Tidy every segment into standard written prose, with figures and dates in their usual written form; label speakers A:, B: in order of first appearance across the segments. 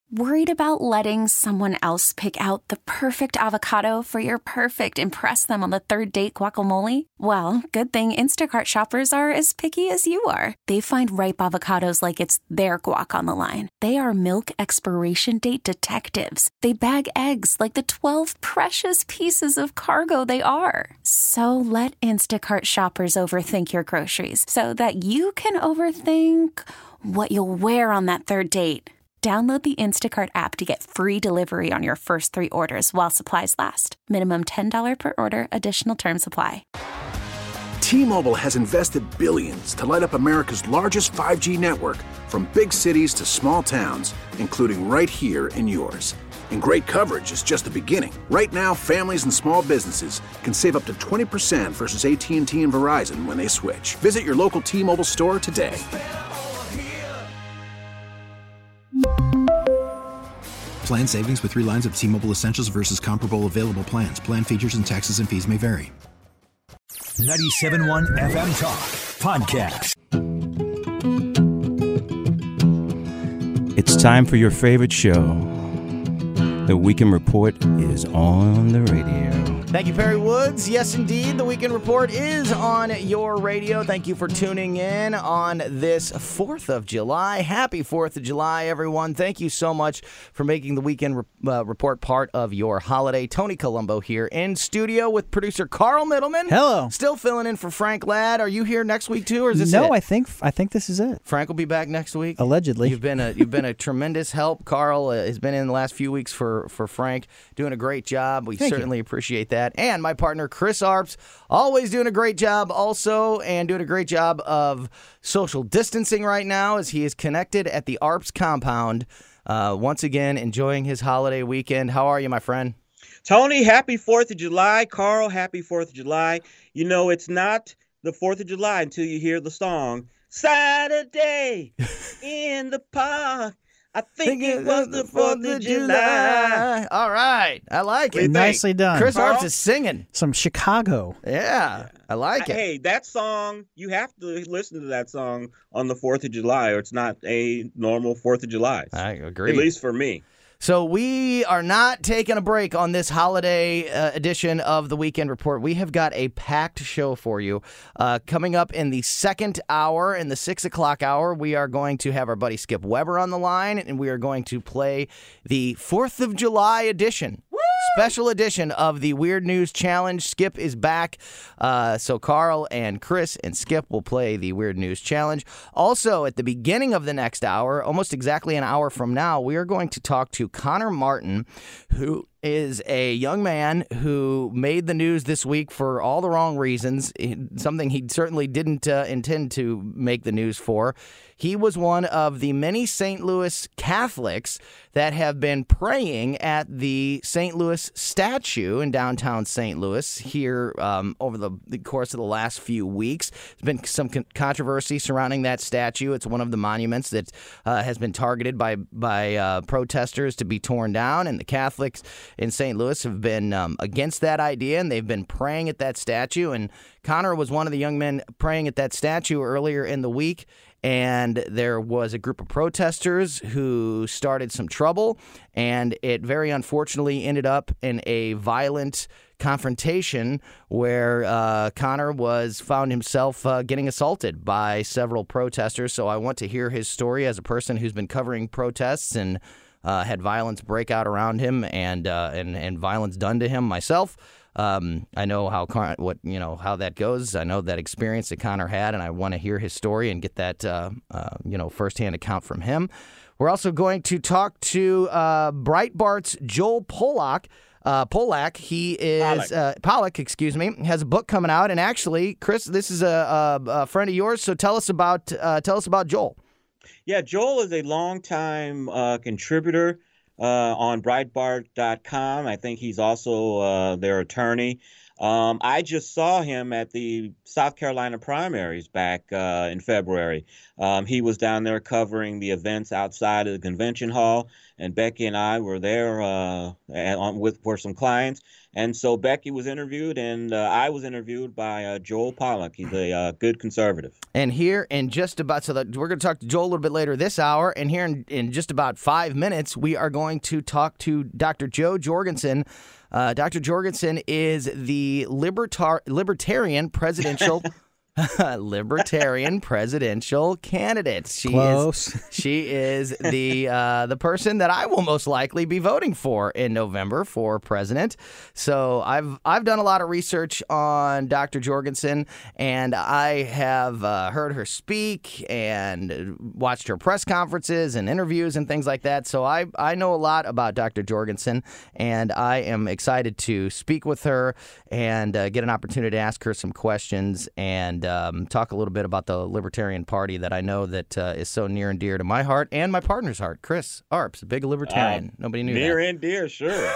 A: Worried about letting someone else pick out the perfect avocado for your perfect impress them on the third date guacamole? Well, good thing Instacart shoppers are as picky as you are. They find ripe avocados like it's their guac on the line. They are milk expiration date detectives. They bag eggs like the 12 precious pieces of cargo they are. So let Instacart shoppers overthink your groceries so that you can overthink what you'll wear on that third date. Download the Instacart app to get free delivery on your first 3 orders while supplies last. Minimum $10 per order. Additional terms apply.
B: T-Mobile has invested billions to light up America's largest 5G network, from big cities to small towns, including right here in yours. And great coverage is just the beginning. Right now, families and small businesses can save up to 20% versus AT&T and Verizon when they switch. Visit your local T-Mobile store today.
C: Plan savings with 3 lines of T-Mobile Essentials versus comparable available plans. Plan features and taxes and fees may vary.
D: 97.1 FM Talk Podcast.
E: It's time for your favorite show. The Weekend Report is on the radio.
F: Thank you, Perry Woods. Yes, indeed, the Weekend Report is on your radio. Thank you for tuning in on this 4th of July. Happy 4th of July, everyone. Thank you so much for making the Weekend Report part of your holiday. Tony Colombo here in studio with producer Carl Middleman.
G: Hello.
F: Still filling in for Frank Ladd. Are you here next week, too, or is this
G: No,
F: it?
G: I think this is it.
F: Frank will be back next week?
G: Allegedly.
F: You've been a tremendous help. Carl has been in the last few weeks for Frank, doing a great job. We certainly appreciate that. And my partner, Chris Arps, always doing a great job also, and doing a great job of social distancing right now as he is connected at the Arps compound. Once again, enjoying his holiday weekend. How are you, my friend?
H: Tony, happy 4th of July. Carl, happy 4th of July. You know, it's not the 4th of July until you hear the song, Saturday in the Park. I think it was the 4th of July.
F: All right. I like it.
G: Nicely done.
F: Chris
H: Carl?
F: Arps is singing.
G: Some Chicago.
F: Yeah, I like it.
H: Hey, that song, you have to listen to that song on the 4th of July, or it's not a normal 4th of July.
F: I agree.
H: At least for me.
F: So we are not taking a break on this holiday edition of the Weekend Report. We have got a packed show for you. Coming up in the second hour, in the 6 o'clock hour, we are going to have our buddy Skip Weber on the line, and we are going to play the 4th of July edition. Special edition of the Weird News Challenge. Skip is back. So Carl and Chris and Skip will play the Weird News Challenge. Also, at the beginning of the next hour, almost exactly an hour from now, we are going to talk to Connor Martin, who is a young man who made the news this week for all the wrong reasons, something he certainly didn't intend to make the news for. He was one of the many St. Louis Catholics that have been praying at the St. Louis statue in downtown St. Louis here over the course of the last few weeks. There's been some controversy surrounding that statue. It's one of the monuments that has been targeted by protesters to be torn down, and the Catholics in St. Louis have been against that idea, and they've been praying at that statue. And Connor was one of the young men praying at that statue earlier in the week, and there was a group of protesters who started some trouble, and it very unfortunately ended up in a violent confrontation where Connor found himself getting assaulted by several protesters. So I want to hear his story as a person who's been covering protests and had violence break out around him and violence done to him myself. I know how that goes. I know that experience that Connor had, and I want to hear his story and get that firsthand account from him. We're also going to talk to Breitbart's Joel Pollack. He is Pollack, excuse me, has a book coming out, and actually, Chris, this is a friend of yours. So tell us about Joel.
H: Yeah, Joel is a longtime contributor on Breitbart.com. I think he's also their attorney. I just saw him at the South Carolina primaries back in February. He was down there covering the events outside of the convention hall, and Becky and I were there for some clients. And so Becky was interviewed, and I was interviewed by Joel Pollack. He's a good conservative.
F: And here in just about, we're going to talk to Joel a little bit later this hour, and here in just about 5 minutes, we are going to talk to Dr. Jo Jorgensen. Dr. Jorgensen is the Libertarian presidential candidate. She is the person that I will most likely be voting for in November for president. So I've done a lot of research on Dr. Jorgensen, and I have heard her speak and watched her press conferences and interviews and things like that. So I know a lot about Dr. Jorgensen, and I am excited to speak with her and get an opportunity to ask her some questions and talk a little bit about the Libertarian Party that I know that is so near and dear to my heart and my partner's heart. Chris Arps, a big Libertarian. Nobody knew
H: near
F: that.
H: And dear, sure.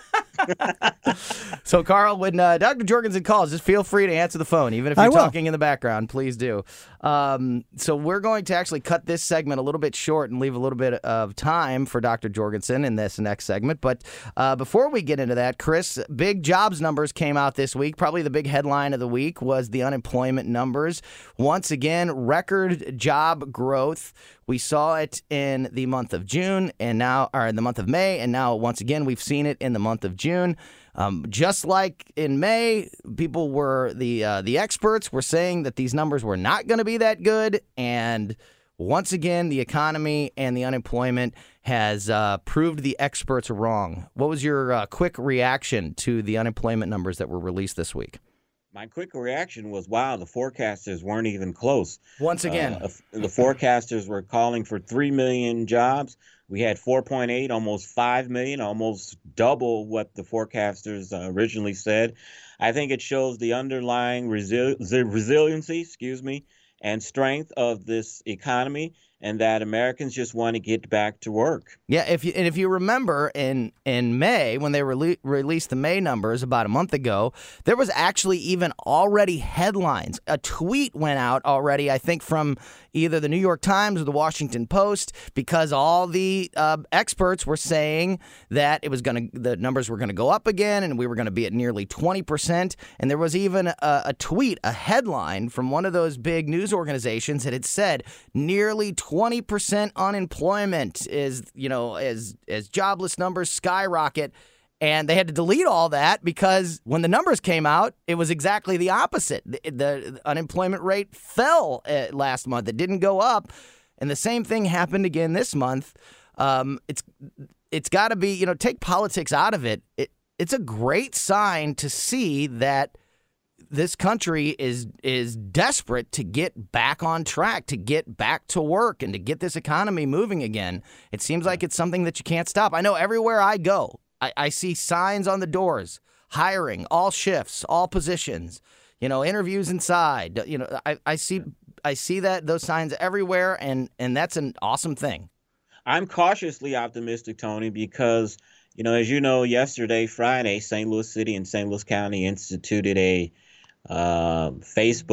F: So, Carl, when Dr. Jorgensen calls, just feel free to answer the phone, even if you're talking in the background. Please do. So we're going to actually cut this segment a little bit short and leave a little bit of time for Dr. Jorgensen in this next segment. But before we get into that, Chris, big jobs numbers came out this week. Probably the big headline of the week was the unemployment numbers. Once again, record job growth. We saw it in the month of June in the month of May, and now once again we've seen it in the month of June. Just like in May, people were the experts were saying that these numbers were not going to be that good, and once again the economy and the unemployment has proved the experts wrong. What was your quick reaction to the unemployment numbers that were released this week?
H: My quick reaction was, wow, the forecasters weren't even close.
F: Once again.
H: The forecasters were calling for 3 million jobs. We had 4.8, almost 5 million, almost double what the forecasters originally said. I think it shows the underlying resiliency, and strength of this economy, and that Americans just want to get back to work.
F: Yeah, if you remember in May, when they released the May numbers about a month ago, there was actually even already headlines. A tweet went out already, I think, from either the New York Times or the Washington Post, because all the experts were saying that the numbers were going to go up again, and we were going to be at nearly 20%. And there was even a tweet, a headline from one of those big news organizations that had said nearly 20% unemployment is, as jobless numbers skyrocket. And they had to delete all that because when the numbers came out, it was exactly the opposite. The unemployment rate fell last month. It didn't go up. And the same thing happened again this month. It's got to be, take politics out of it. It's a great sign to see that this country is desperate to get back on track, to get back to work, and to get this economy moving again. It seems like it's something that you can't stop. I know everywhere I go, I see signs on the doors, hiring, all shifts, all positions, interviews inside. I see those signs everywhere, and that's an awesome thing.
H: I'm cautiously optimistic, Tony, because, as you know, yesterday, Friday, St. Louis City and St. Louis County instituted a face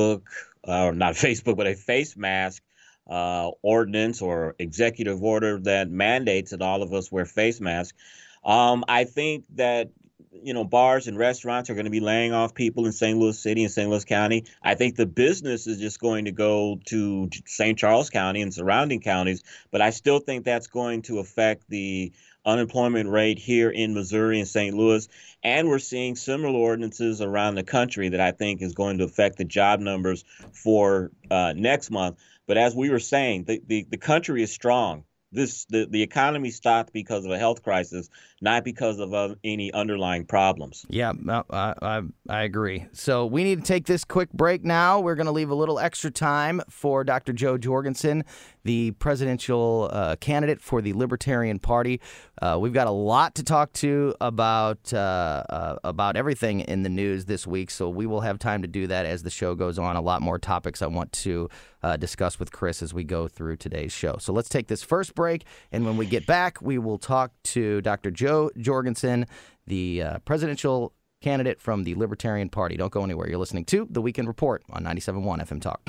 H: mask ordinance or executive order that mandates that all of us wear face masks. I think that, bars and restaurants are going to be laying off people in St. Louis City and St. Louis County. I think the business is just going to go to St. Charles County and surrounding counties, but I still think that's going to affect the unemployment rate here in Missouri and St. Louis. And we're seeing similar ordinances around the country that I think is going to affect the job numbers for next month. But as we were saying, the country is strong. The economy stopped because of a health crisis, not because of any underlying problems.
F: Yeah, I agree. So we need to take this quick break now. We're going to leave a little extra time for Dr. Jo Jorgensen, the presidential candidate for the Libertarian Party. We've got a lot to talk to about everything in the news this week, so we will have time to do that as the show goes on. A lot more topics I want to discuss with Chris as we go through today's show. So let's take this first break, and when we get back, we will talk to Dr. Jo Jorgensen, the presidential candidate from the Libertarian Party. Don't go anywhere. You're listening to The Weekend Report on 97.1 FM Talk.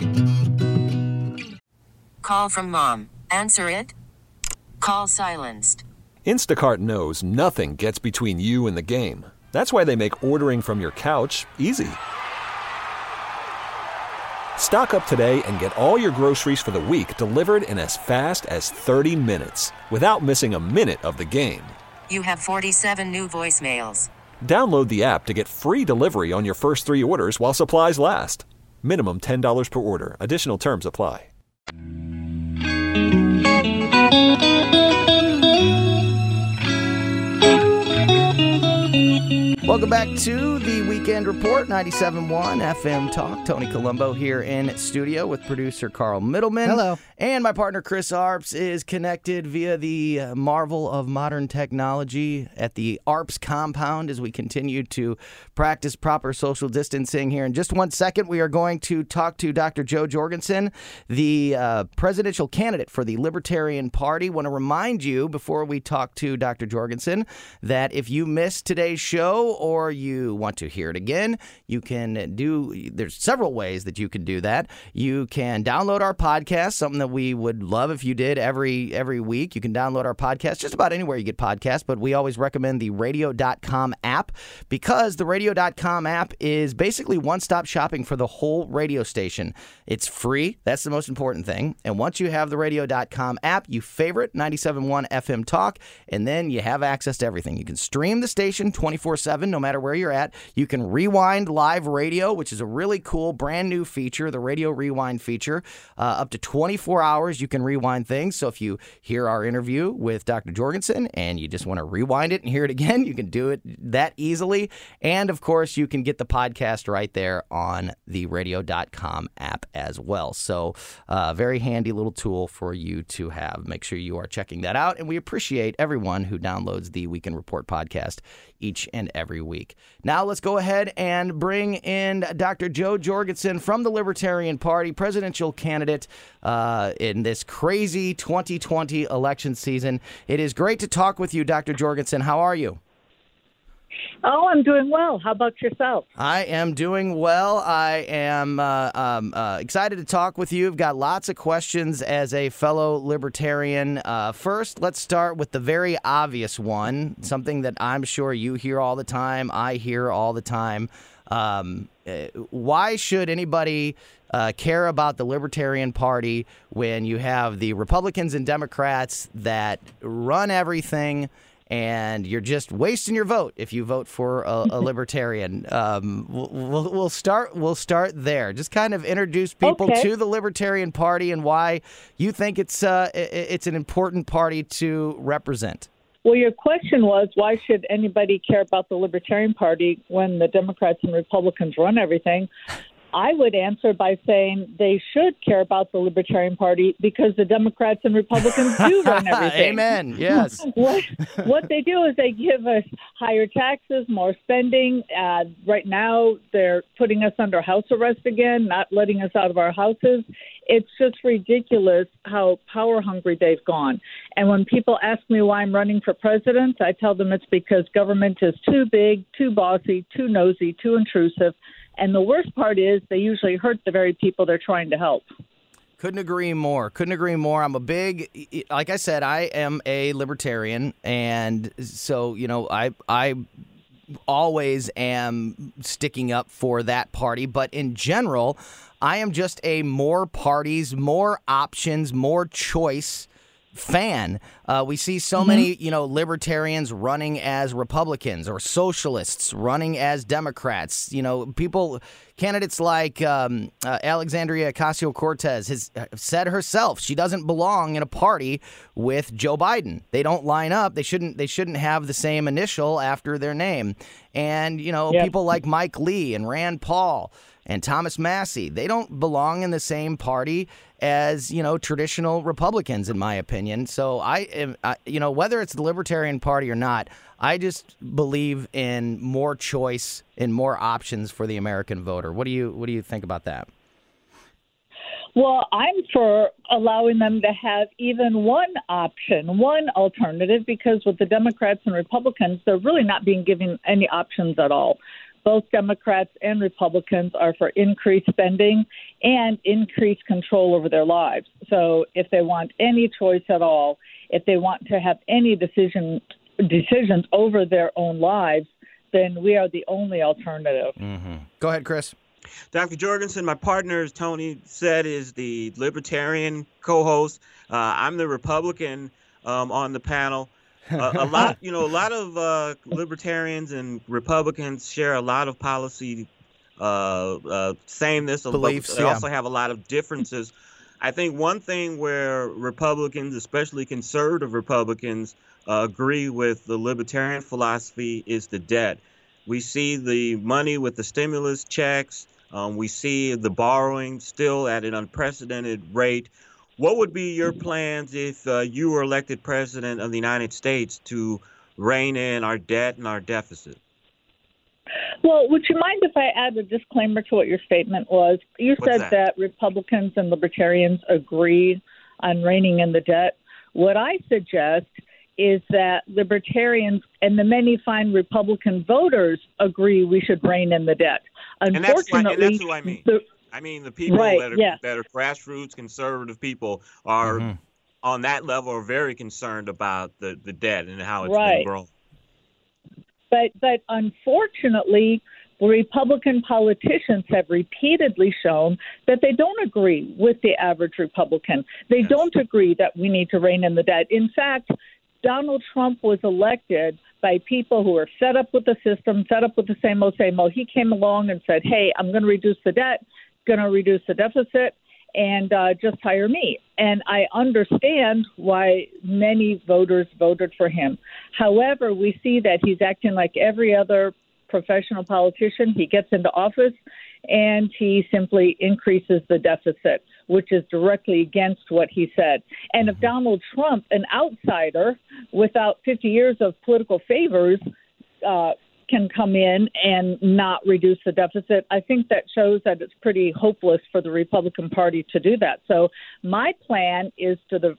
I: Call from mom. Answer it. Call silenced. Instacart knows nothing gets between you and the game. That's why they make ordering from your couch easy. Stock up today and get all your groceries for the week delivered in as fast as 30 minutes without missing a minute of the game.
J: You have 47 new voicemails.
I: Download the app to get free delivery on your first 3 orders while supplies last. Minimum $10 per order. Additional terms apply.
F: Welcome back to the Weekend Report, 97.1 FM Talk. Tony Colombo here in studio with producer Carl Middleman.
G: Hello.
F: And my partner Chris Arps is connected via the marvel of modern technology at the Arps compound as we continue to practice proper social distancing here. In just 1 second, we are going to talk to Dr. Jo Jorgensen, the presidential candidate for the Libertarian Party. Want to remind you, before we talk to Dr. Jorgensen, that if you missed today's show or you want to hear it again, you can there's several ways that you can do that. You can download our podcast, something that we would love if you did every week. You can download our podcast just about anywhere you get podcasts, but we always recommend the radio.com app because the radio.com app is basically one-stop shopping for the whole radio station. It's free. That's the most important thing. And once you have the radio.com app, you favorite 97.1 FM Talk, and then you have access to everything. You can stream the station 24/7, no matter where you're at. You can rewind live radio, which is a really cool brand new feature, the Radio Rewind feature. Up to 24 hours you can rewind things. So if you hear our interview with Dr. Jorgensen and you just want to rewind it and hear it again, you can do it that easily. And of course, you can get the podcast right there on the radio.com app as well. So very handy little tool for you to have. Make sure you are checking that out. And we appreciate everyone who downloads the Weekend Report podcast each and every week. Now let's go ahead and bring in Dr. Jo Jorgensen from the Libertarian Party, presidential candidate in this crazy 2020 election season. It is great to talk with you, Dr. Jorgensen. How are you?
K: Oh, I'm doing well. How about yourself?
F: I am doing well. I am excited to talk with you. I've got lots of questions as a fellow libertarian. First, let's start with the very obvious one, something that I'm sure you hear all the time, I hear all the time. Why should anybody care about the Libertarian Party when you have the Republicans and Democrats that run everything, and you're just wasting your vote if you vote for a libertarian? We'll start there. Just kind of introduce people to the Libertarian Party and why you think it's an important party to represent.
K: Well, your question was, why should anybody care about the Libertarian Party when the Democrats and Republicans run everything? I would answer by saying they should care about the Libertarian Party because the Democrats and Republicans do run everything.
F: Amen. Yes.
K: What they do is they give us higher taxes, more spending. Right now, they're putting us under house arrest again, not letting us out of our houses. It's just ridiculous how power hungry they've gone. And when people ask me why I'm running for president, I tell them it's because government is too big, too bossy, too nosy, too intrusive. And the worst part is they usually hurt the very people they're trying to help.
F: Couldn't agree more. I'm a big, like I said, I am a libertarian. And so, I always am sticking up for that party. But in general, I am just a more parties, more options, more choice fan. We see so many, libertarians running as Republicans or socialists running as Democrats. Candidates like Alexandria Ocasio-Cortez has said herself she doesn't belong in a party with Joe Biden. They don't line up. They shouldn't have the same initial after their name. And people like Mike Lee and Rand Paul and Thomas Massie, they don't belong in the same party as, traditional Republicans, in my opinion. So whether it's the Libertarian Party or not, I just believe in more choice and more options for the American voter. What do you think about that?
K: Well, I'm for allowing them to have even one option, one alternative, because with the Democrats and Republicans, they're really not being given any options at all. Both Democrats and Republicans are for increased spending and increased control over their lives. So if they want any choice at all, if they want to have any decisions over their own lives, then we are the only alternative.
F: Mm-hmm. Go ahead, Chris.
H: Dr. Jorgensen, my partner, as Tony said, is the Libertarian co-host. I'm the Republican on the panel. A lot of Libertarians and Republicans share a lot of policy sameness,
F: beliefs.
H: But they also have a lot of differences. I think one thing where Republicans, especially conservative Republicans, agree with the Libertarian philosophy is the debt. We see the money with the stimulus checks. We see the borrowing still at an unprecedented rate. What would be your plans if you were elected president of the United States to rein in our debt and our deficit?
K: Well, would you mind if I add a disclaimer to what your statement was? You
H: What's
K: said that Republicans and Libertarians agree on reining in the debt. What I suggest is that Libertarians and the many fine Republican voters agree we should rein in the debt. Unfortunately,
H: and that's who I mean. I mean, the people that are grassroots conservative people are on that level are very concerned about the debt and how it's been grown.
K: But unfortunately, the Republican politicians have repeatedly shown that they don't agree with the average Republican. They don't agree that we need to rein in the debt. In fact, Donald Trump was elected by people who are fed up with the system, fed up with the same old, same old. He came along and said, hey, I'm going to reduce the debt, going to reduce the deficit, and just hire me. And I understand why many voters voted for him. However, we see that he's acting like every other professional politician. He gets into office and he simply increases the deficit, which is directly against what he said. And if Donald Trump, an outsider without 50 years of political favors, can come in and not reduce the deficit, I think that shows that it's pretty hopeless for the Republican Party to do that. So my plan is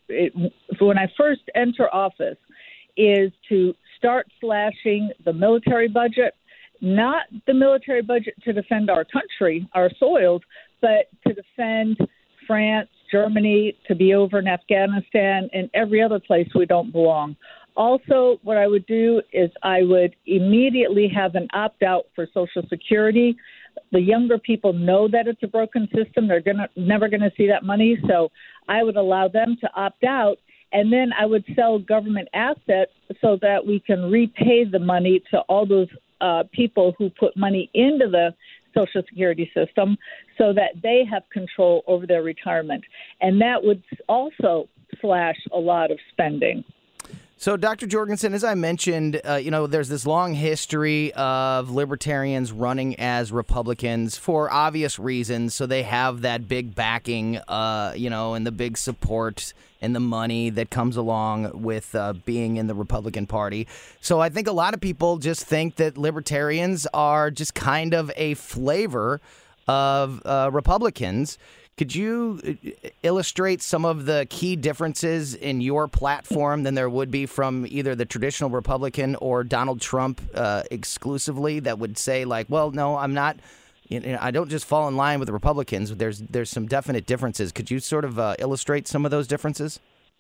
K: when I first enter office is to start slashing the military budget, not the military budget to defend our country, our soils, but to defend France, Germany, to be over in Afghanistan, and every other place we don't belong. Also, what I would do is I would immediately have an opt-out for Social Security. The younger people know that it's a broken system. They're never going to see that money. So I would allow them to opt out, and then I would sell government assets so that we can repay the money to all those people who put money into the Social Security system so that they have control over their retirement. And that would also slash a lot of spending.
F: So, Dr. Jorgensen, as I mentioned, there's this long history of libertarians running as Republicans for obvious reasons. So they have that big backing, and the big support and the money that comes along with being in the Republican Party. So I think a lot of people just think that libertarians are just kind of a flavor of Republicans. Could you illustrate some of the key differences in your platform than there would be from either the traditional Republican or Donald Trump exclusively that would say, like, well, no, I'm not, I don't just fall in line with the Republicans. There's some definite differences. Could you sort of illustrate some of those differences?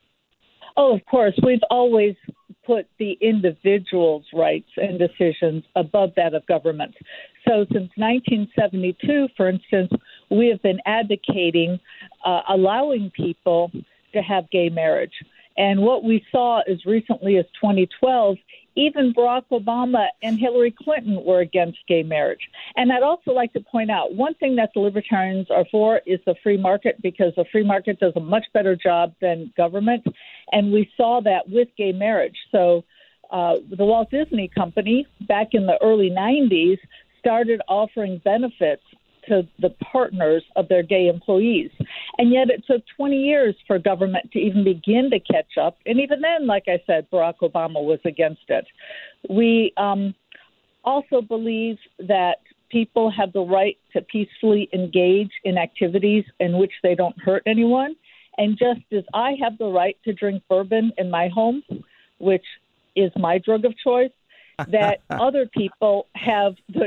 K: Oh, of course. We've always put the individual's rights and decisions above that of government. So since 1972, for instance, we have been advocating allowing people to have gay marriage. And what we saw as recently as 2012, even Barack Obama and Hillary Clinton were against gay marriage. And I'd also like to point out one thing that the libertarians are for is the free market, because the free market does a much better job than government. And we saw that with gay marriage. So the Walt Disney Company back in the early 90s started offering benefits to the partners of their gay employees. And yet it took 20 years for government to even begin to catch up. And even then, like I said, Barack Obama was against it. We also believe that people have the right to peacefully engage in activities in which they don't hurt anyone. And just as I have the right to drink bourbon in my home, which is my drug of choice, that other people have the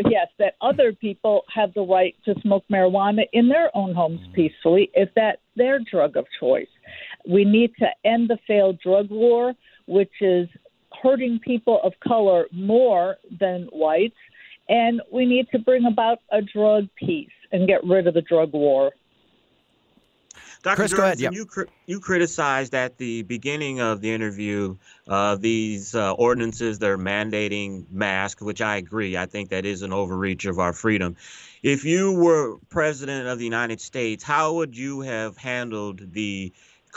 K: right to smoke marijuana in their own homes peacefully if that's their drug of choice. We need to end the failed drug war, which is hurting people of color more than whites. And we need to bring about a drug peace and get rid of the drug war.
H: Dr.
F: Chris, go ahead. Yep.
H: You criticized at the beginning of the interview these ordinances that are mandating masks, which I agree. I think that is an overreach of our freedom. If you were president of the United States, how would you have handled the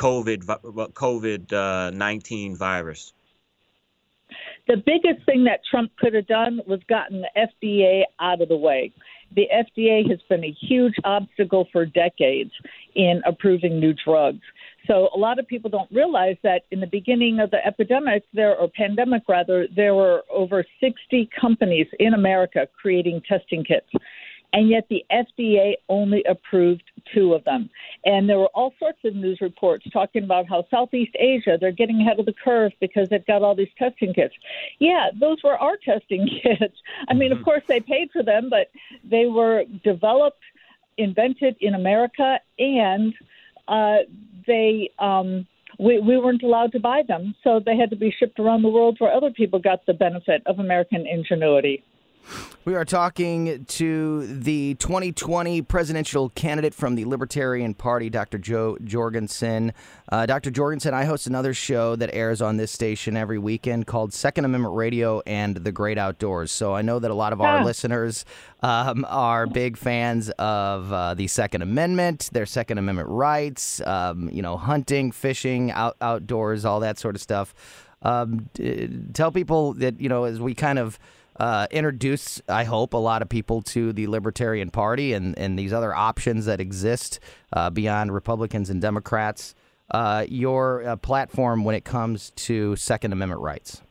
H: COVID-19 virus?
K: The biggest thing that Trump could have done was gotten the FDA out of the way. The FDA has been a huge obstacle for decades in approving new drugs. So a lot of people don't realize that in the beginning of the pandemic, there were over 60 companies in America creating testing kits. And yet the FDA only approved 2 of them. And there were all sorts of news reports talking about how Southeast Asia, they're getting ahead of the curve because they've got all these testing kits. Yeah, those were our testing kits. I mean, of course, they paid for them, but they were developed, invented in America, and we weren't allowed to buy them. So they had to be shipped around the world where other people got the benefit of American ingenuity.
F: We are talking to the 2020 presidential candidate from the Libertarian Party, Dr. Jo Jorgensen. Dr. Jorgensen, I host another show that airs on this station every weekend called Second Amendment Radio and the Great Outdoors. So I know that a lot of our listeners are big fans of the Second Amendment, their Second Amendment rights, hunting, fishing, outdoors, all that sort of stuff. Tell people that, as we kind of introduce, I hope, a lot of people to the Libertarian Party and these other options that exist beyond Republicans and Democrats, your platform when it comes to Second Amendment rights.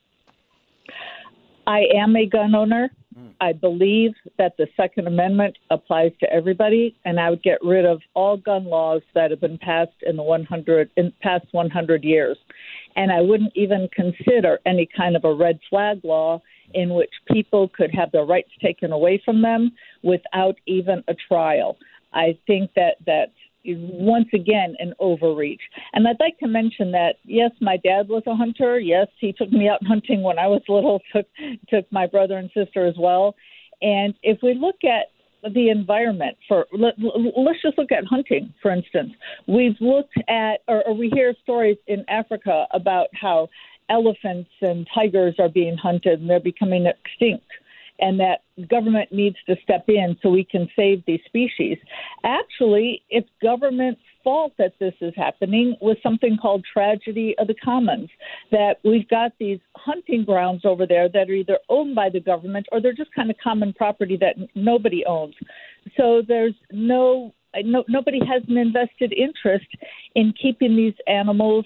K: I am a gun owner. I believe that the Second Amendment applies to everybody, and I would get rid of all gun laws that have been passed in the past 100 years. And I wouldn't even consider any kind of a red flag law in which people could have their rights taken away from them without even a trial. I think that's once again an overreach. And I'd like to mention that, yes, my dad was a hunter. Yes, he took me out hunting when I was little, took my brother and sister as well. And if we look at the environment let's just look at hunting, for instance. We've looked at, or we hear stories in Africa about how elephants and tigers are being hunted and they're becoming extinct, and that government needs to step in so we can save these species. Actually, it's government's fault that this is happening with something called tragedy of the commons, that we've got these hunting grounds over there that are either owned by the government or they're just kind of common property that nobody owns. So there's nobody has an invested interest in keeping these animals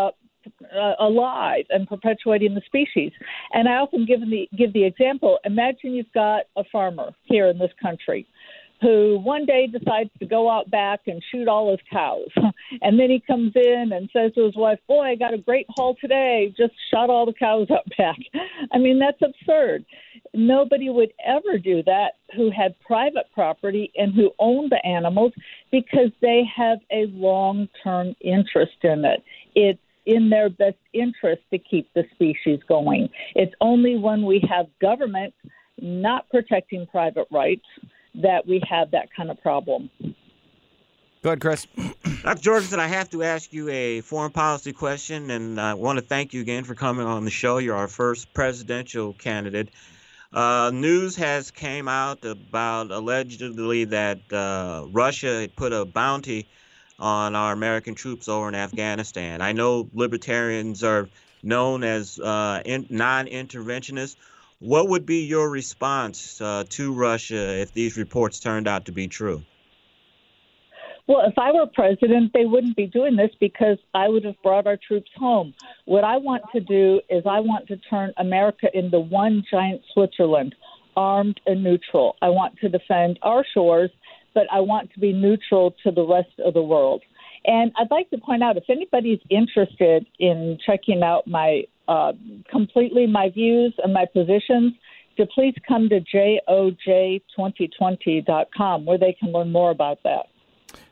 K: alive and perpetuating the species. And I often give the example. Imagine you've got a farmer here in this country who one day decides to go out back and shoot all his cows. And then he comes in and says to his wife, "Boy, I got a great haul today. Just shot all the cows out back." I mean, that's absurd. Nobody would ever do that who had private property and who owned the animals, because they have a long-term interest in it. It's in their best interest to keep the species going. It's only when we have government not protecting private rights that we have that kind of problem.
F: Go ahead, Chris.
H: Dr. Jorgensen, I have to ask you a foreign policy question, and I want to thank you again for coming on the show. You're our first presidential candidate. News has came out about allegedly that Russia had put a bounty on our American troops over in Afghanistan. I know libertarians are known as non-interventionists. What would be your response to Russia if these reports turned out to be true?
K: Well, if I were president, they wouldn't be doing this, because I would have brought our troops home. What I want to do is I want to turn America into one giant Switzerland, armed and neutral. I want to defend our shores, but I want to be neutral to the rest of the world. And I'd like to point out, if anybody's interested in checking out my my views and my positions, to please come to joj2020.com, where they can learn more about that.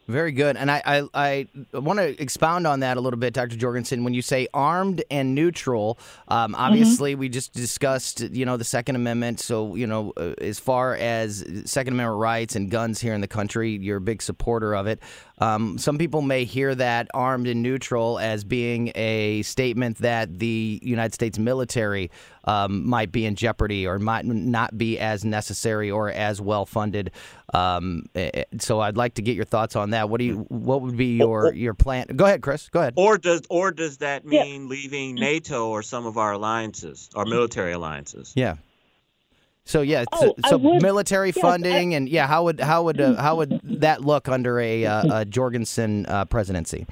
F: Very good. And I want to expound on that a little bit, Dr. Jorgensen. When you say armed and neutral, obviously we just discussed, the Second Amendment. So, as far as Second Amendment rights and guns here in the country, you're a big supporter of it. Some people may hear that armed and neutral as being a statement that the United States military might be in jeopardy or might not be as necessary or as well funded. So I'd like to get your thoughts on that. What would be your plan? Go ahead, Chris. Go ahead.
H: Or does that mean leaving NATO or some some of our alliances, our military alliances.
F: Yeah. So military funding and how would that look under a Jorgensen presidency?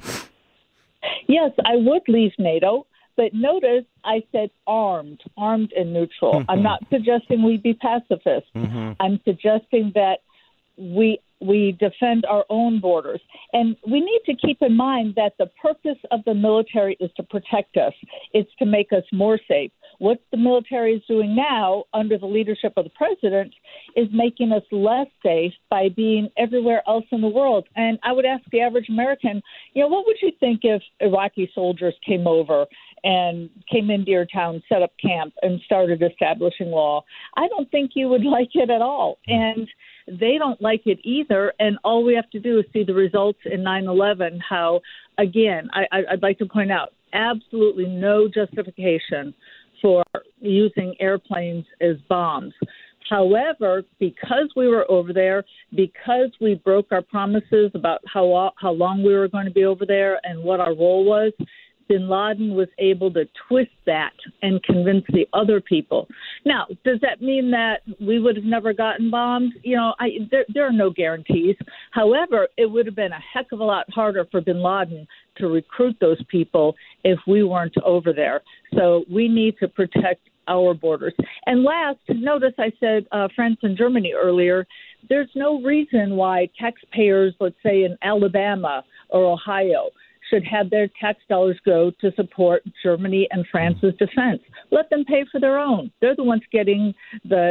K: Yes, I would leave NATO, but notice I said armed and neutral.
F: Mm-hmm.
K: I'm not suggesting we be pacifists.
F: Mm-hmm.
K: I'm suggesting that we defend our own borders. And we need to keep in mind that the purpose of the military is to protect us. It's to make us more safe. What the military is doing now under the leadership of the president is making us less safe by being everywhere else in the world. And I would ask the average American, what would you think if Iraqi soldiers came over and came into your town, set up camp, and started establishing law? I don't think you would like it at all. And they don't like it either. And all we have to do is see the results in 9/11, how, again, I'd like to point out, absolutely no justification for using airplanes as bombs. However, because we were over there, because we broke our promises about how long we were going to be over there and what our role was, bin Laden was able to twist that and convince the other people. Now, does that mean that we would have never gotten bombs? There are no guarantees. However, it would have been a heck of a lot harder for bin Laden to recruit those people if we weren't over there. So we need to protect our borders. And last, notice I said France and Germany earlier. There's no reason why taxpayers, let's say in Alabama or Ohio, should have their tax dollars go to support Germany and France's defense. Let them pay for their own. They're the ones getting the,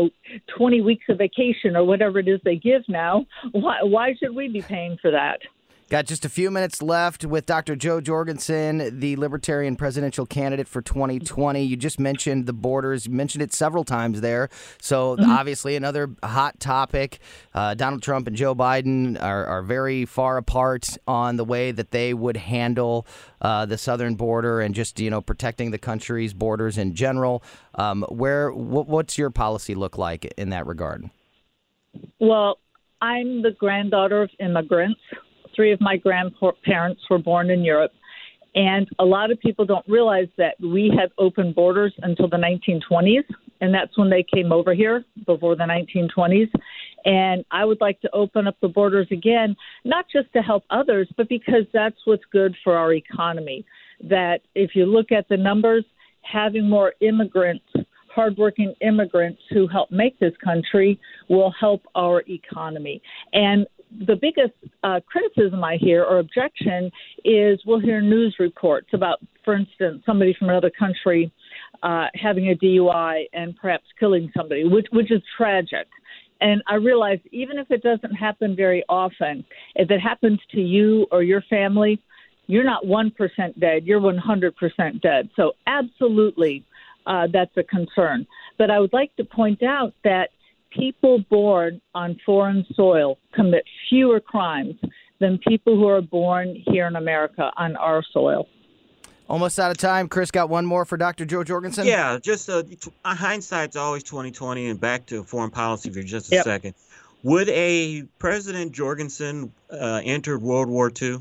K: 20 weeks of vacation or whatever it is they give now. Why should we be paying for that?
F: Got just a few minutes left with Dr. Jo Jorgensen, the Libertarian presidential candidate for 2020. You just mentioned the borders. You mentioned it several times there. So obviously another hot topic. Donald Trump and Joe Biden are very far apart on the way that they would handle the southern border and just, protecting the country's borders in general. What's your policy look like in that regard?
K: Well, I'm the granddaughter of immigrants. 3 of my grandparents were born in Europe. And a lot of people don't realize that we had open borders until the 1920s. And that's when they came over here, before the 1920s. And I would like to open up the borders again, not just to help others, but because that's what's good for our economy. That if you look at the numbers, having more immigrants, hardworking immigrants who help make this country will help our economy. And the biggest criticism I hear or objection is we'll hear news reports about, for instance, somebody from another country having a DUI and perhaps killing somebody, which is tragic. And I realize even if it doesn't happen very often, if it happens to you or your family, you're not 1% dead, you're 100% dead. So absolutely, that's a concern. But I would like to point out that people born on foreign soil commit fewer crimes than people who are born here in America on our soil.
F: Almost out of time. Chris, got one more for Dr. Jo Jorgensen?
H: Yeah, just hindsight's always 20/20, and back to foreign policy for just a second. Would a President Jorgensen enter World War II?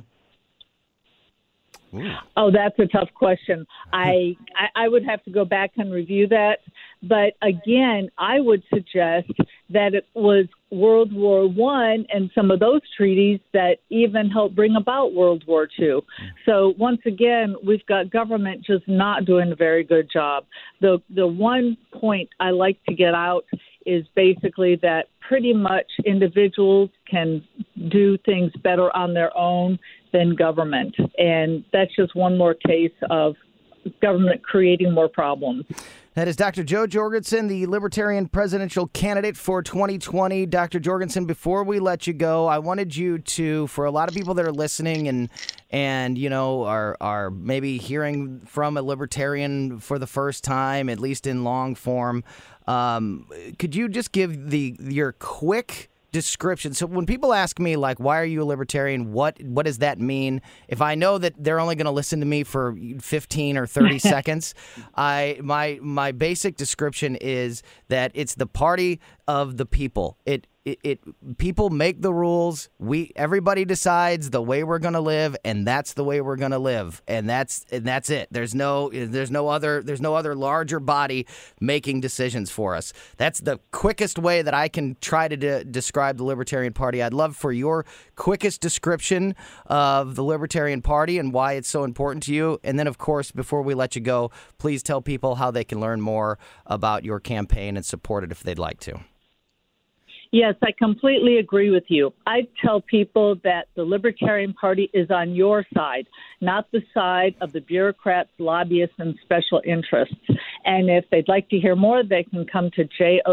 F: Ooh.
K: Oh, that's a tough question. I would have to go back and review that. But again, I would suggest that it was World War I and some of those treaties that even helped bring about World War II. So once again, we've got government just not doing a very good job. The one point I like to get out is basically that pretty much individuals can do things better on their own than government. And that's just one more case of government creating more problems.
F: That is Dr. Jo Jorgensen, the Libertarian presidential candidate for 2020. Dr. Jorgensen, before we let you go, I wanted you to, for a lot of people that are listening and you know are maybe hearing from a libertarian for the first time, at least in long form, could you just give your quick description? So when people ask me, like, why are you a libertarian? What does that mean? If I know that they're only going to listen to me for 15 or 30 seconds, my basic description is that it's the party of the people. People make the rules. Everybody decides the way we're going to live, and that's the way we're going to live, and that's it. There's no other larger body making decisions for us. That's the quickest way that I can try to describe the Libertarian Party. I'd love for your quickest description of the Libertarian Party and why it's so important to you. And then, of course, before we let you go, please tell people how they can learn more about your campaign and support it if they'd like to.
K: Yes, I completely agree with you. I tell people that the Libertarian Party is on your side, not the side of the bureaucrats, lobbyists, and special interests. And if they'd like to hear more, they can come to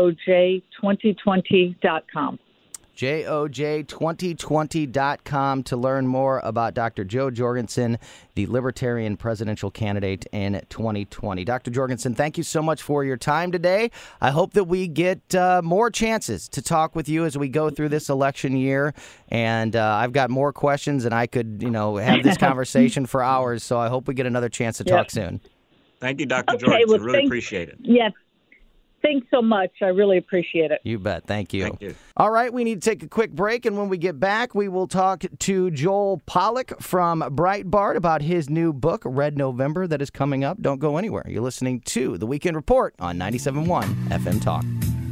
K: joj2020.com. joj2020.com to learn more about Dr. Jo Jorgensen, the Libertarian presidential candidate in 2020. Dr. Jorgensen, thank you so much for your time today. I hope that we get more chances to talk with you as we go through this election year. And I've got more questions, and I could, have this conversation for hours. So I hope we get another chance to talk soon.
H: Thank you, Dr. Jorgensen.
K: Well,
H: really appreciate it.
K: Yes. Thanks so much. I really appreciate it.
F: You bet. Thank you.
H: Thank you.
F: All right, we need to take a quick break, and when we get back, we will talk to Joel Pollack from Breitbart about his new book, Red November, that is coming up. Don't go anywhere. You're listening to The Weekend Report on 97.1 FM Talk.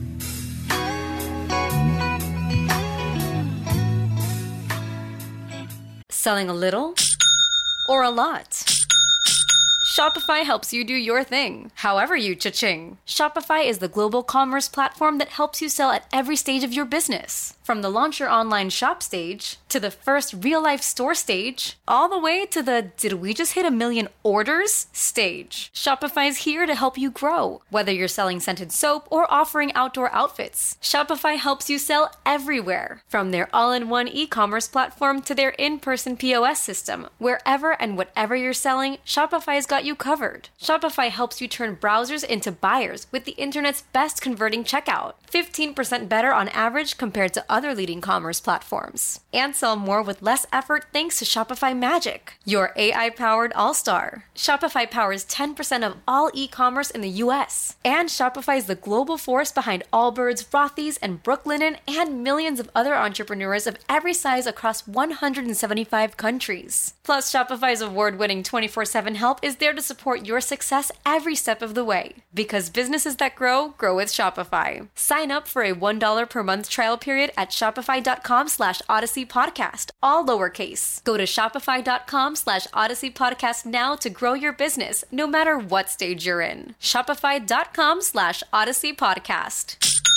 L: Selling a little or a lot? Shopify helps you do your thing, however you cha-ching. Shopify is the global commerce platform that helps you sell at every stage of your business. From the launch your online shop stage, to the first real-life store stage, all the way to the did we just hit 1 million orders stage. Shopify's here to help you grow. Whether you're selling scented soap or offering outdoor outfits, Shopify helps you sell everywhere. From their all-in-one e-commerce platform to their in-person POS system, wherever and whatever you're selling, Shopify's got you covered. Shopify helps you turn browsers into buyers with the internet's best converting checkout. 15% better on average compared to other leading commerce platforms. And sell more with less effort thanks to Shopify Magic, your AI-powered all-star. Shopify powers 10% of all e-commerce in the U.S. And Shopify is the global force behind Allbirds, Rothy's, and Brooklinen, and millions of other entrepreneurs of every size across 175 countries. Plus, Shopify's award-winning 24/7 help is there to support your success every step of the way. Because businesses that grow with Shopify. Sign up for a $1 per month trial period at shopify.com/Odyssey Podcast, all lowercase. Go to shopify.com/Odyssey Podcast now to grow your business, no matter what stage you're in. Shopify.com/Odyssey Podcast.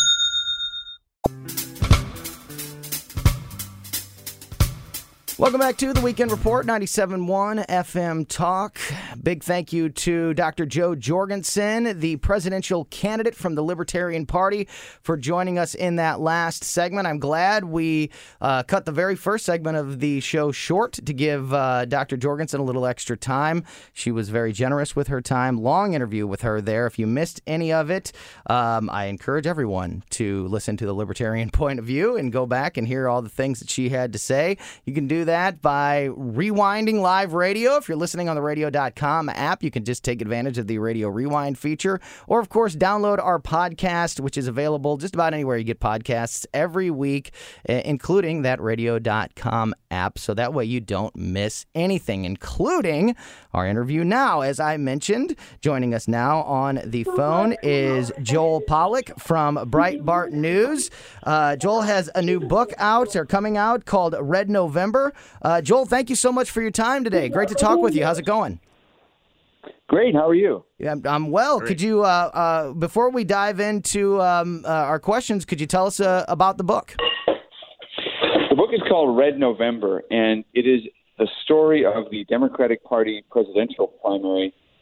F: Welcome back to The Weekend Report, 97.1 FM Talk. Big thank you to Dr. Jo Jorgensen, the presidential candidate from the Libertarian Party, for joining us in that last segment. I'm glad we cut the very first segment of the show short to give Dr. Jorgensen a little extra time. She was very generous with her time. Long interview with her there. If you missed any of it, I encourage everyone to listen to the Libertarian point of view and go back and hear all the things that she had to say. You can do that by rewinding live radio. If you're listening on the radio.com app, you can just take advantage of the radio rewind feature. Or, of course, download our podcast, which is available just about anywhere you get podcasts every week, including that radio.com app. So that way you don't miss anything, including our interview now. As I mentioned, joining us now on the phone is Joel Pollack from Breitbart News. Joel has a new book out or coming out called Red November. Joel, thank you so much for your time today. Great to talk with you. How's it going?
M: Great. How are you?
F: Yeah, I'm well. Great. Could you, before we dive into our questions, could you tell us about the book?
M: The book is called Red November, and it is the story of the Democratic Party presidential primary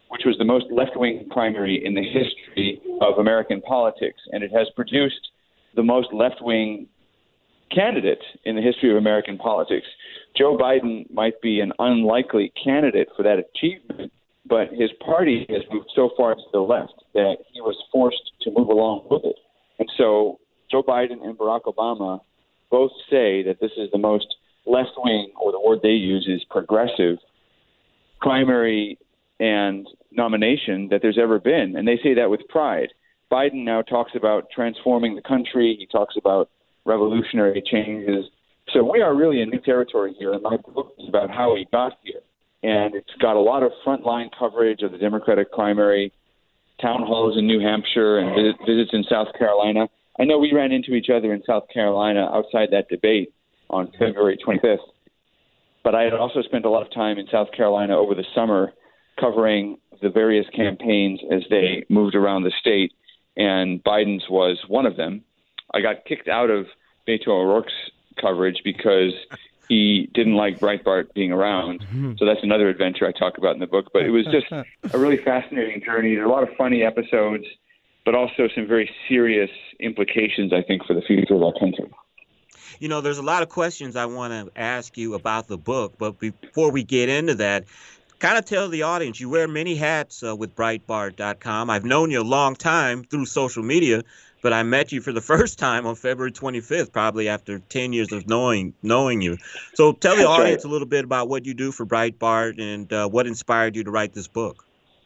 M: which was the most left-wing primary in the history of American politics, and it has produced the most left-wing candidate in the history of American politics. Joe Biden might be an unlikely candidate for that achievement, but his party has moved so far to the left that he was forced to move along with it. And so Joe Biden and Barack Obama both say that this is the most left-wing, or the word they use is progressive, primary and nomination that there's ever been. And they say that with pride. Biden now talks about transforming the country. He talks about revolutionary changes. So we are really in new territory here, and my book is about how he got here. And it's got a lot of frontline coverage of the Democratic primary, town halls in New Hampshire, and visits in South Carolina. I know we ran into each other in South Carolina outside that debate on February 25th, but I had also spent a lot of time in South Carolina over the summer covering the various campaigns as they moved around the state, and Biden's was one of them. I got kicked out of Beto O'Rourke's coverage because he didn't like Breitbart being around. So that's another adventure I talk about in the book. But it was just a really fascinating journey. There are a lot of funny episodes, but also some very serious implications, I think, for the future of our country.
H: You know, there's a lot of questions I want to ask you about the book, but before we get into that, kind of tell the audience, you wear many hats with Breitbart.com. I've known you a long time through social media, but I met you for the first time on February 25th, probably after 10 years of knowing you. So tell the audience a little bit about what you do for Breitbart and what inspired you to write this book.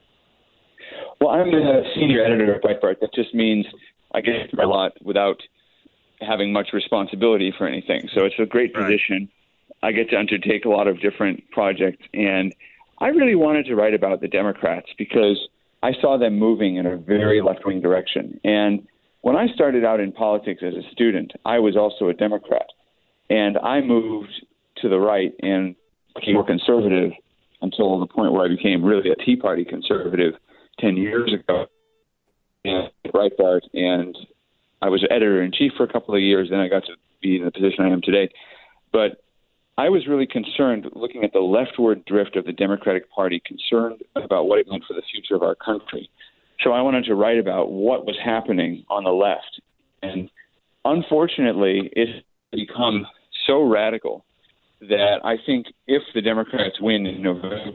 M: Well, I'm a senior editor at Breitbart. That just means I get a lot without having much responsibility for anything. So it's a great position. I get to undertake a lot of different projects. And I really wanted to write about the Democrats because I saw them moving in a very left-wing direction. And when I started out in politics as a student, I was also a Democrat. And I moved to the right and became more conservative until the point where I became really a Tea Party conservative 10 years ago at Breitbart. And I was editor-in-chief for a couple of years. Then I got to be in the position I am today. But I was really concerned, looking at the leftward drift of the Democratic Party, concerned about what it meant for the future of our country. So I wanted to write about what was happening on the left. And unfortunately, it's become so radical that I think if the Democrats win in November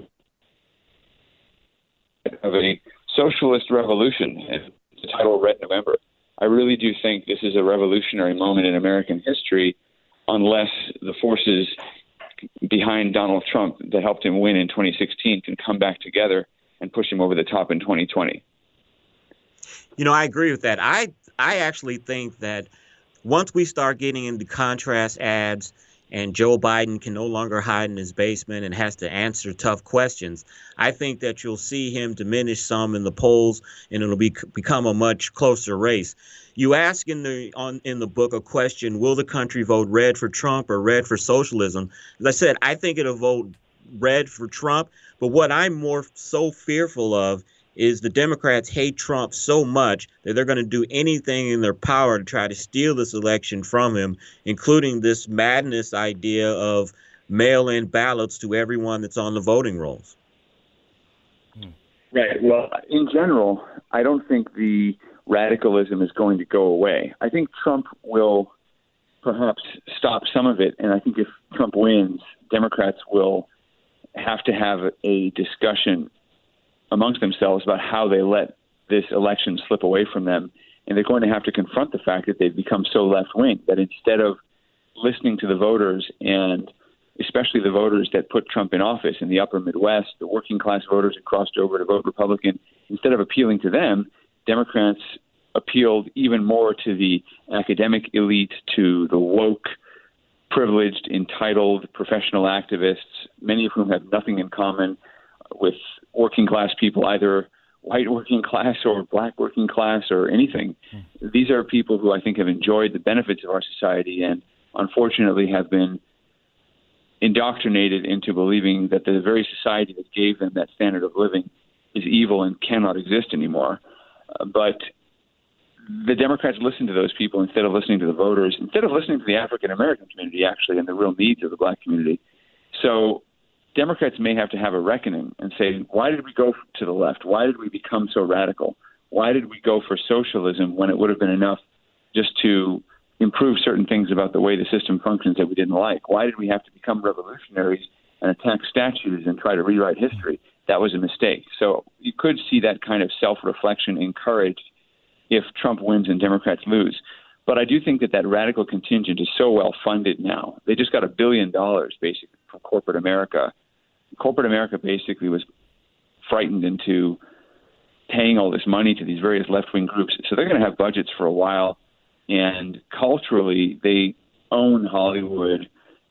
M: of a socialist revolution, and the title Red November, I really do think this is a revolutionary moment in American history, unless the forces behind Donald Trump that helped him win in 2016 can come back together and push him over the top in 2020.
H: You know, I agree with that. I actually think that once we start getting into contrast ads and Joe Biden can no longer hide in his basement and has to answer tough questions, I think that you'll see him diminish some in the polls and it'll become a much closer race. You ask in the book a question, will the country vote red for Trump or red for socialism? As I said, I think it'll vote red for Trump. But what I'm more so fearful of is the Democrats hate Trump so much that they're going to do anything in their power to try to steal this election from him, including this madness idea of mail-in ballots to everyone that's on the voting rolls.
M: Right. Well, in general, I don't think the radicalism is going to go away. I think Trump will perhaps stop some of it, and I think if Trump wins, Democrats will have to have a discussion amongst themselves about how they let this election slip away from them. And they're going to have to confront the fact that they've become so left-wing that instead of listening to the voters, and especially the voters that put Trump in office in the upper Midwest, the working-class voters that crossed over to vote Republican, instead of appealing to them, Democrats appealed even more to the academic elite, to the woke, privileged, entitled professional activists, many of whom have nothing in common with working class people, either white working class or black working class or anything. These are people who I think have enjoyed the benefits of our society and unfortunately have been indoctrinated into believing that the very society that gave them that standard of living is evil and cannot exist anymore. But the Democrats listen to those people instead of listening to the voters, instead of listening to the African-American community, actually, and the real needs of the black community. So Democrats may have to have a reckoning and say, why did we go to the left? Why did we become so radical? Why did we go for socialism when it would have been enough just to improve certain things about the way the system functions that we didn't like? Why did we have to become revolutionaries and attack statues and try to rewrite history? That was a mistake. So you could see that kind of self-reflection encouraged if Trump wins and Democrats lose. But I do think that radical contingent is so well funded now. They just got $1 billion basically from corporate America. Corporate America basically was frightened into paying all this money to these various left-wing groups. So they're going to have budgets for a while. And culturally, they own Hollywood.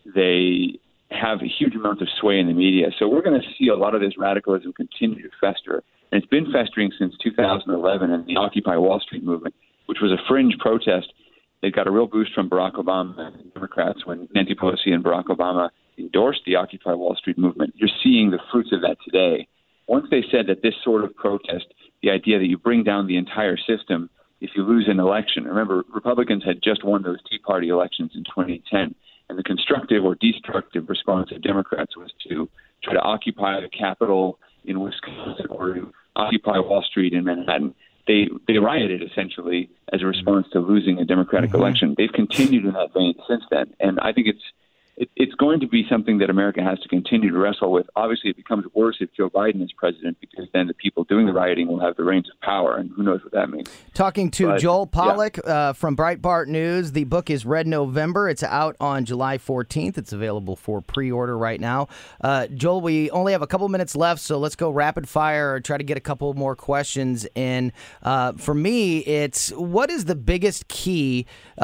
M: They have a huge amount of sway in the media. So we're going to see a lot of this radicalism continue to fester. And it's been festering since 2011 and the Occupy Wall Street movement, which was a fringe protest. They got a real boost from Barack Obama and Democrats when Nancy Pelosi and Barack Obama endorsed the Occupy Wall Street movement. You're seeing the fruits of that today. Once they said that this sort of protest, the idea that you bring down the entire system if you lose an election. Remember, Republicans had just won those Tea Party elections in 2010, and the constructive or destructive response of Democrats was to try to occupy the Capitol in Wisconsin or to occupy Wall Street in Manhattan. They rioted, essentially, as a response to losing a Democratic election. They've continued in that vein since then, and I think it's going to be something that America has to continue to wrestle with. Obviously, it becomes worse if Joe Biden is president because then the people doing the rioting will have the reins of power, and who knows what that means.
F: Talking to Joel Pollack from Breitbart News. The book is Red November. It's out on July 14th. It's available for pre-order right now. Joel, we only have a couple minutes left, so let's go rapid fire or try to get a couple more questions in. For me, it's what is the biggest key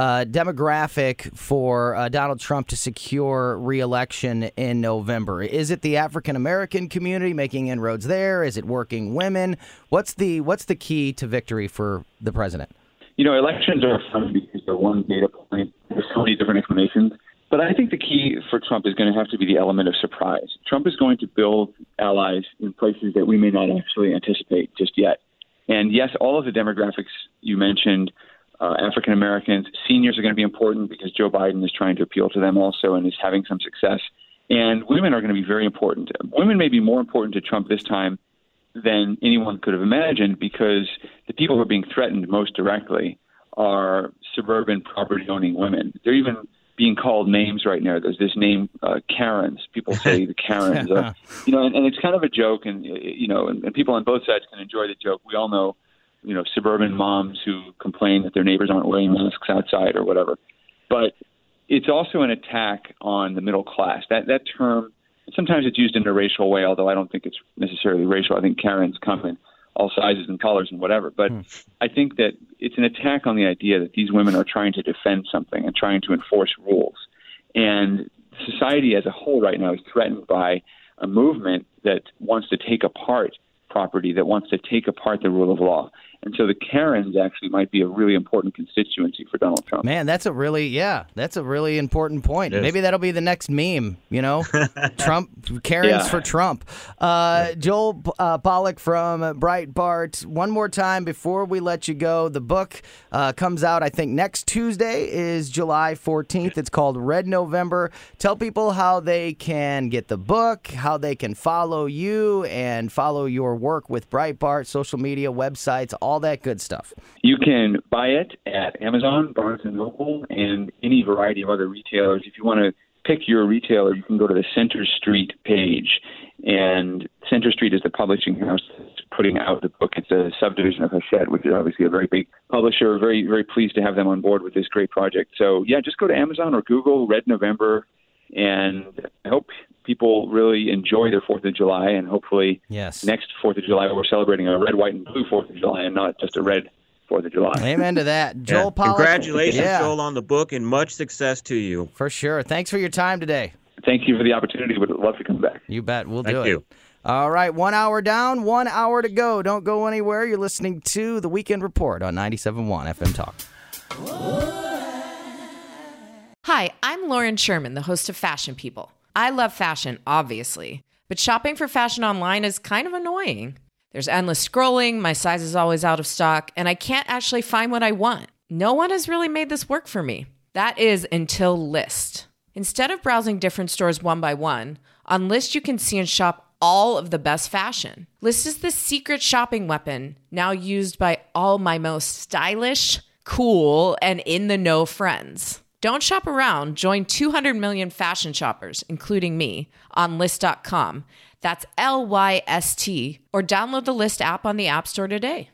F: demographic for Donald Trump to secure re-election in November? Is it the African-American community making inroads there? Is it working women? What's the key to victory for the president?
M: You know, elections are fun because they're one data point. There's so many different explanations. But I think the key for Trump is going to have to be the element of surprise. Trump is going to build allies in places that we may not actually anticipate just yet. And yes, all of the demographics you mentioned, African Americans, seniors are going to be important because Joe Biden is trying to appeal to them also and is having some success. And women are going to be very important. Women may be more important to Trump this time than anyone could have imagined because the people who are being threatened most directly are suburban property-owning women. They're even being called names right now. There's this name, Karens. People say the Karens. You know, and it's kind of a joke, and you know, and people on both sides can enjoy the joke. We all know, you know, suburban moms who complain that their neighbors aren't wearing masks outside or whatever. But it's also an attack on the middle class. That term, sometimes it's used in a racial way, although I don't think it's necessarily racial. I think Karens come in all sizes and colors and whatever. But I think that it's an attack on the idea that these women are trying to defend something and trying to enforce rules. And society as a whole right now is threatened by a movement that wants to take apart property, that wants to take apart the rule of law. And so the Karens actually might be a really important constituency for Donald Trump.
F: Man, that's a really important point. Maybe that'll be the next meme, you know? Trump, Karens for Trump. Joel Pollack from Breitbart. One more time before we let you go. The book comes out, I think, next Tuesday is July 14th. It's called Red November. Tell people how they can get the book, how they can follow you and follow your work with Breitbart, social media, websites, all that good stuff.
M: You can buy it at Amazon, Barnes & Noble, and any variety of other retailers. If you want to pick your retailer, you can go to the Center Street page. And Center Street is the publishing house that's putting out the book. It's a subdivision of Hachette, which is obviously a very big publisher. Very, very pleased to have them on board with this great project. So, yeah, just go to Amazon or Google Red November. And I hope people really enjoy their 4th of July, and hopefully next 4th of July we're celebrating a red, white, and blue 4th of July and not just a red 4th of July.
F: Amen to that. Joel Pollack.
H: Congratulations, Joel, on the book, and much success to you.
F: For sure. Thanks for your time today.
M: Thank you for the opportunity. Would love to come back.
F: You bet. We'll do it.
H: Thank you.
F: All right, 1 hour down, 1 hour to go. Don't go anywhere. You're listening to The Weekend Report on 97.1 FM Talk.
N: Hi, I'm Lauren Sherman, the host of Fashion People. I love fashion, obviously, but shopping for fashion online is kind of annoying. There's endless scrolling, my size is always out of stock, and I can't actually find what I want. No one has really made this work for me. That is until Lyst. Instead of browsing different stores one by one, On Lyst, you can see and shop all of the best fashion. Lyst is the secret shopping weapon now used by all my most stylish, cool, and in-the-know friends. Don't shop around. Join 200 million fashion shoppers, including me, on Lyst.com. That's LYST. Or download the Lyst app on the App Store today.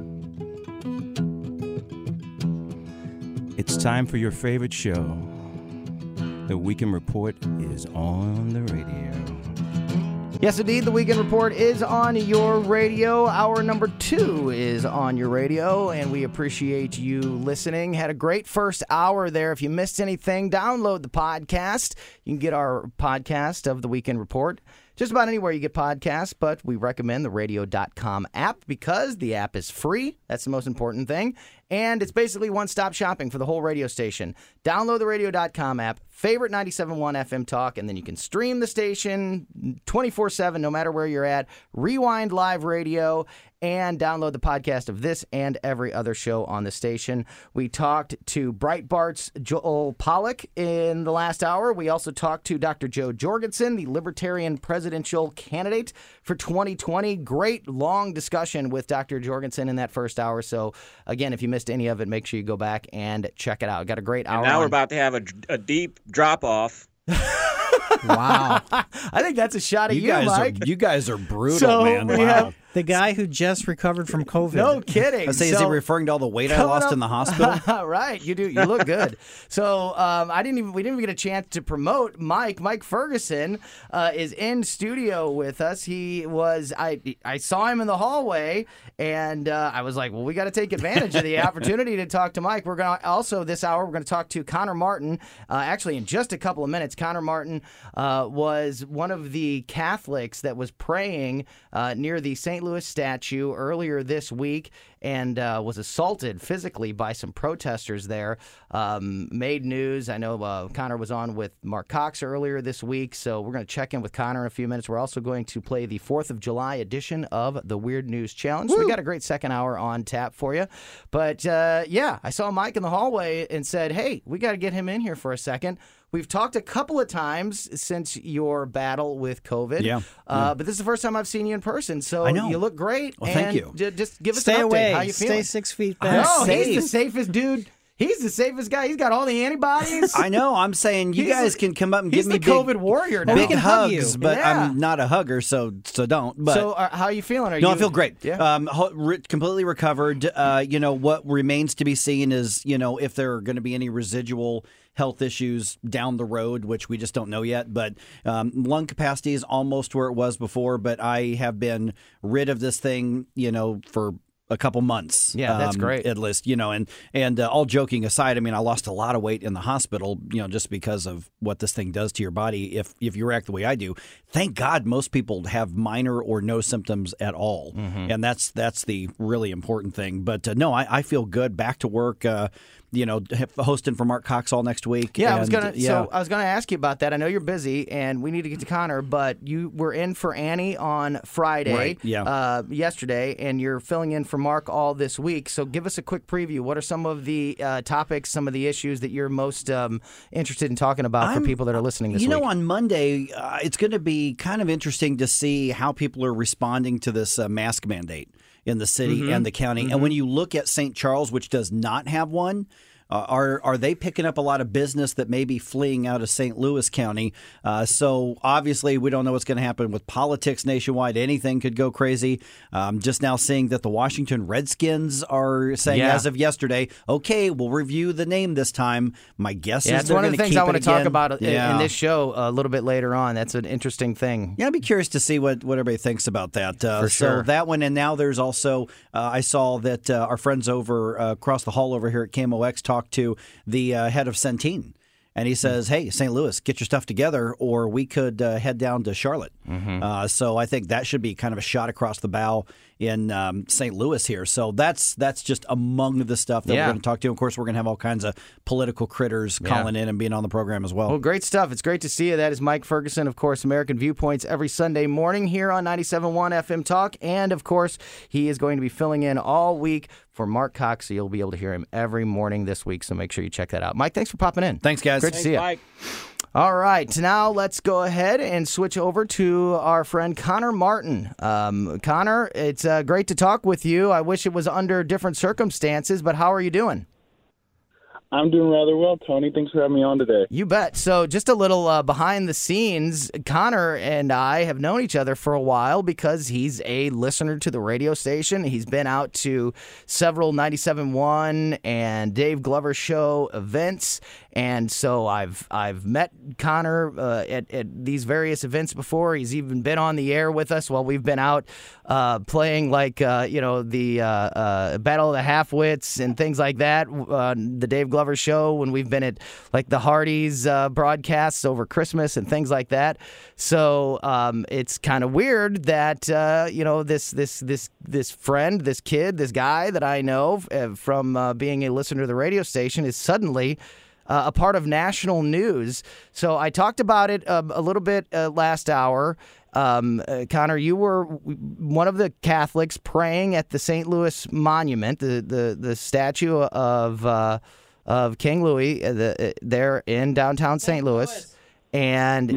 E: It's time for your favorite show. The Weekend Report is on the radio.
F: Yes, indeed. The Weekend Report is on your radio. Hour number 2 is on your radio, and we appreciate you listening. Had a great first hour there. If you missed anything, download the podcast. You can get our podcast of the Weekend Report just about anywhere you get podcasts, but we recommend the radio.com app because the app is free. That's the most important thing. And it's basically one-stop shopping for the whole radio station. Download the radio.com app, favorite 97.1 FM Talk, and then you can stream the station 24/7, no matter where you're at. Rewind live radio, and download the podcast of this and every other show on the station. We talked to Breitbart's Joel Pollak in the last hour. We also talked to Dr. Jo Jorgensen, the Libertarian presidential candidate for 2020. Great long discussion with Dr. Jorgensen in that first hour. So, again, if you missed any of it, make sure you go back and check it out. Got a great hour.
H: And now we're about to have a deep drop-off.
F: Wow. I think that's a shot at you, Mike.
O: You guys are brutal,
F: So
O: man.
F: we
O: Wow.
F: have
G: The guy who just recovered from COVID.
F: No kidding.
O: I say, is he referring to all the weight I lost in the hospital?
F: Right, you do. You look good. So we didn't even get a chance to promote Mike. Mike Ferguson is in studio with us. He was. I saw him in the hallway, and I was like, well, we got to take advantage of the opportunity to talk to Mike. We're gonna also this hour we're going to talk to Connor Martin. Actually, in just a couple of minutes, Connor Martin was one of the Catholics that was praying near the St. Louis statue earlier this week and was assaulted physically by some protesters there. Made news. I know Connor was on with Mark Cox earlier this week, so we're going to check in with Connor in a few minutes. We're also going to play the 4th of July edition of the Weird News Challenge. So we got a great second hour on tap for you. But yeah, I saw Mike in the hallway and said, hey, we got to get him in here for a second. We've talked a couple of times since your battle with COVID.
O: Yeah.
F: But this is the first time I've seen you in person, so
O: I know.
F: you look great.
O: Well, thank
F: and
O: you.
F: Just give us
G: Stay
F: an update.
G: away.
F: How you feeling?
G: Stay 6 feet back.
F: No,
O: safe.
F: he's the safest dude. He's the safest guy. He's got all the antibodies.
O: I know. I'm saying you guys can come up and give me
F: the COVID warrior now.
O: big
G: can hug
O: hugs,
G: you.
O: but
F: Yeah.
O: I'm not a hugger, so don't. But
F: So how are you feeling?
O: no, I feel great.
F: Yeah.
O: Completely recovered. What remains to be seen is, if there are going to be any residual health issues down the road, which we just don't know yet. But lung capacity is almost where it was before, but I have been rid of this thing, for a couple months.
F: Yeah, that's great.
O: At least, and all joking aside, I mean, I lost a lot of weight in the hospital, just because of what this thing does to your body. If you react the way I do, thank God most people have minor or no symptoms at all.
F: Mm-hmm.
O: And that's the really important thing. But no, I feel good. Back to work. Hosting for Mark Cox all next week.
F: Yeah,
O: and,
F: I was gonna ask you about that. I know you're busy, and we need to get to Connor, but you were in for Annie on Friday,
O: Right, yeah.
F: Yesterday, and you're filling in for Mark all this week. So give us a quick preview. What are some of the topics, some of the issues that you're most interested in talking about for people that are listening this week?
O: On Monday, it's going to be kind of interesting to see how people are responding to this mask mandate in the city and the county. And when you look at St. Charles, which does not have one, are they picking up a lot of business that may be fleeing out of St. Louis County? So obviously we don't know what's going to happen with politics nationwide. Anything could go crazy. Just now seeing that the Washington Redskins are saying as of yesterday, okay, we'll review the name this time. My guess is
F: that's
O: they're
F: one of
O: going
F: the
O: to
F: things
O: keep
F: I want
O: it
F: to talk
O: again.
F: about
O: Yeah.
F: in this show a little bit later on. That's an interesting thing.
O: Yeah, I'd be curious to see what everybody thinks about that.
F: For sure.
O: So that one, and now there's also, I saw that our friends over across the hall over here at KMOX talked to the head of Centene. And he says, hey, St. Louis, get your stuff together, or we could head down to Charlotte. So I think that should be kind of a shot across the bow in St. Louis here. So that's just among the stuff that we're going to talk to. Of course, we're going to have all kinds of political critters calling in and being on the program as well.
F: Well, great stuff. It's great to see you. That is Mike Ferguson, of course, American Viewpoints every Sunday morning here on 97.1 FM Talk. And, of course, he is going to be filling in all week for Mark Cox, so you'll be able to hear him every morning this week. So make sure you check that out. Mike, thanks for popping in.
O: Thanks, guys.
F: Great to see you.
H: Mike.
F: All right, now let's go ahead and switch over to our friend Connor Martin. Connor, it's great to talk with you. I wish it was under different circumstances, but how are you doing?
P: I'm doing rather well, Tony. Thanks for having me on today.
F: You bet. So just a little behind the scenes, Connor and I have known each other for a while because he's a listener to the radio station. He's been out to several 97.1 and Dave Glover Show events. And so I've met Connor at these various events before. He's even been on the air with us while we've been out playing the Battle of the Half-Wits and things like that. The Dave Glover Show when we've been at like the Hardee's broadcasts over Christmas and things like that. So it's kind of weird that this friend, this kid, this guy that I know from being a listener to the radio station is suddenly a part of national news. So I talked about it a little bit last hour. Connor, you were one of the Catholics praying at the St. Louis Monument, the statue of King Louis there in downtown St. Louis. And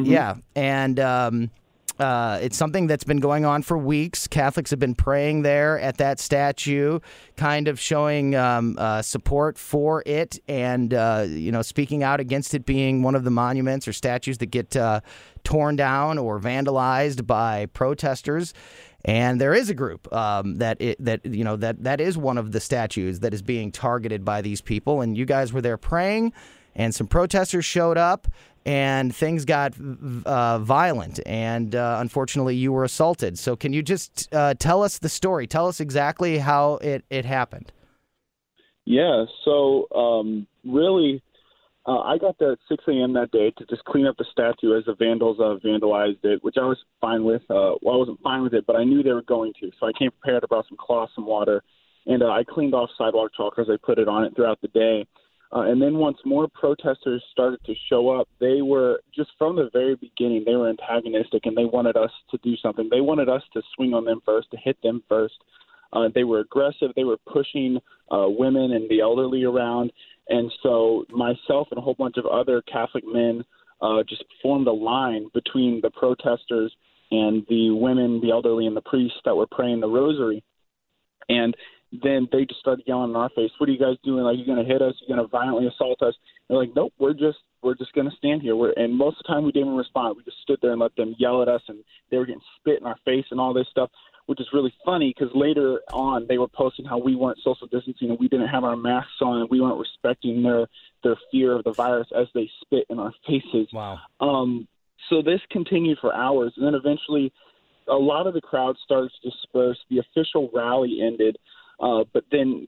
F: it's something that's been going on for weeks. Catholics have been praying there at that statue, kind of showing support for it and, speaking out against it being one of the monuments or statues that get torn down or vandalized by protesters. And there is a group that is one of the statues that is being targeted by these people. And you guys were there praying, and some protesters showed up, and things got violent, and unfortunately you were assaulted. So can you just tell us the story? Tell us exactly how it happened.
P: Yeah, so really, I got there at 6 a.m. that day to just clean up the statue as the vandals vandalized it, which I was fine with. I wasn't fine with it, but I knew they were going to. So I came prepared. I brought some cloth, some water, and I cleaned off sidewalk chalk as I put it on it throughout the day. And then once more protesters started to show up, they were just from the very beginning, they were antagonistic and they wanted us to do something. They wanted us to swing on them first, to hit them first. They were aggressive. They were pushing women and the elderly around. And so myself and a whole bunch of other Catholic men just formed a line between the protesters and the women, the elderly, and the priests that were praying the rosary. And then they just started yelling in our face, "What are you guys doing? Like, you're going to hit us? You're going to violently assault us?" They're like, "Nope, we're just going to stand here." And most of the time we didn't even respond. We just stood there and let them yell at us, and they were getting spit in our face and all this stuff, which is really funny because later on they were posting how we weren't social distancing and we didn't have our masks on and we weren't respecting their fear of the virus as they spit in our faces.
F: Wow.
P: So this continued for hours, and then eventually a lot of the crowd started to disperse. The official rally ended. But then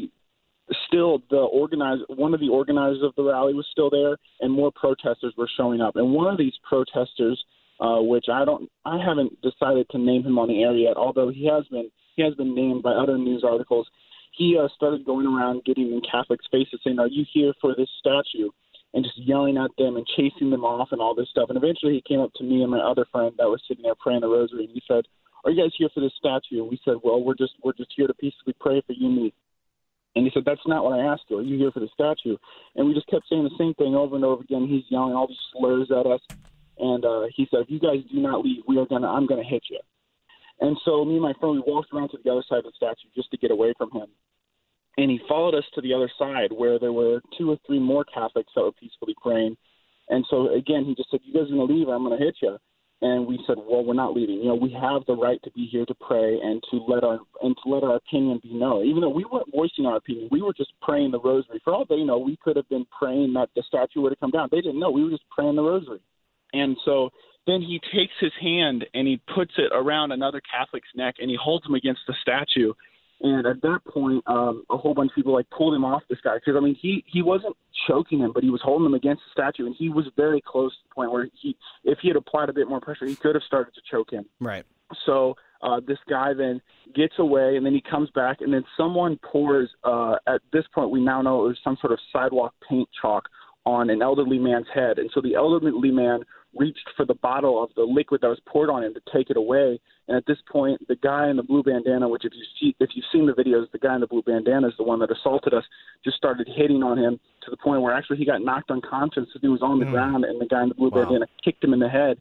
P: one of the organizers of the rally was still there, and more protesters were showing up. And one of these protesters, which I haven't decided to name him on the air yet, although he has been named by other news articles. He started going around getting in Catholics' faces, saying, "Are you here for this statue?" and just yelling at them and chasing them off and all this stuff. And eventually he came up to me and my other friend that was sitting there praying the rosary, and he said, "Are you guys here for this statue?" And we said, "Well, we're just here to peacefully pray for you and me." And he said, "That's not what I asked you. Are you here for the statue?" And we just kept saying the same thing over and over again. He's yelling all these slurs at us. And he said, "If you guys do not leave, I'm gonna hit you." And so me and my friend, we walked around to the other side of the statue just to get away from him. And he followed us to the other side where there were 2 or 3 more Catholics that were peacefully praying. And so again, he just said, "You guys are gonna leave, or I'm gonna hit you." And we said, "Well, we're not leaving. We have the right to be here to pray and to let our opinion be known." Even though we weren't voicing our opinion, we were just praying the rosary. For all they know, we could have been praying that the statue would have come down. They didn't know. We were just praying the rosary. And so then he takes his hand and he puts it around another Catholic's neck and he holds him against the statue. And at that point, a whole bunch of people pulled him off this guy because he wasn't choking him, but he was holding him against the statue, and he was very close to the point where if he had applied a bit more pressure, he could have started to choke him.
F: Right.
P: So this guy then gets away, and then he comes back, and then someone pours. At this point, we now know it was some sort of sidewalk paint chalk on an elderly man's head, and so the elderly man reached for the bottle of the liquid that was poured on him to take it away. And at this point, the guy in the blue bandana, which if you've seen the videos, the guy in the blue bandana is the one that assaulted us, just started hitting on him to the point where actually he got knocked unconscious as he was on the ground, and the guy in the blue bandana kicked him in the head.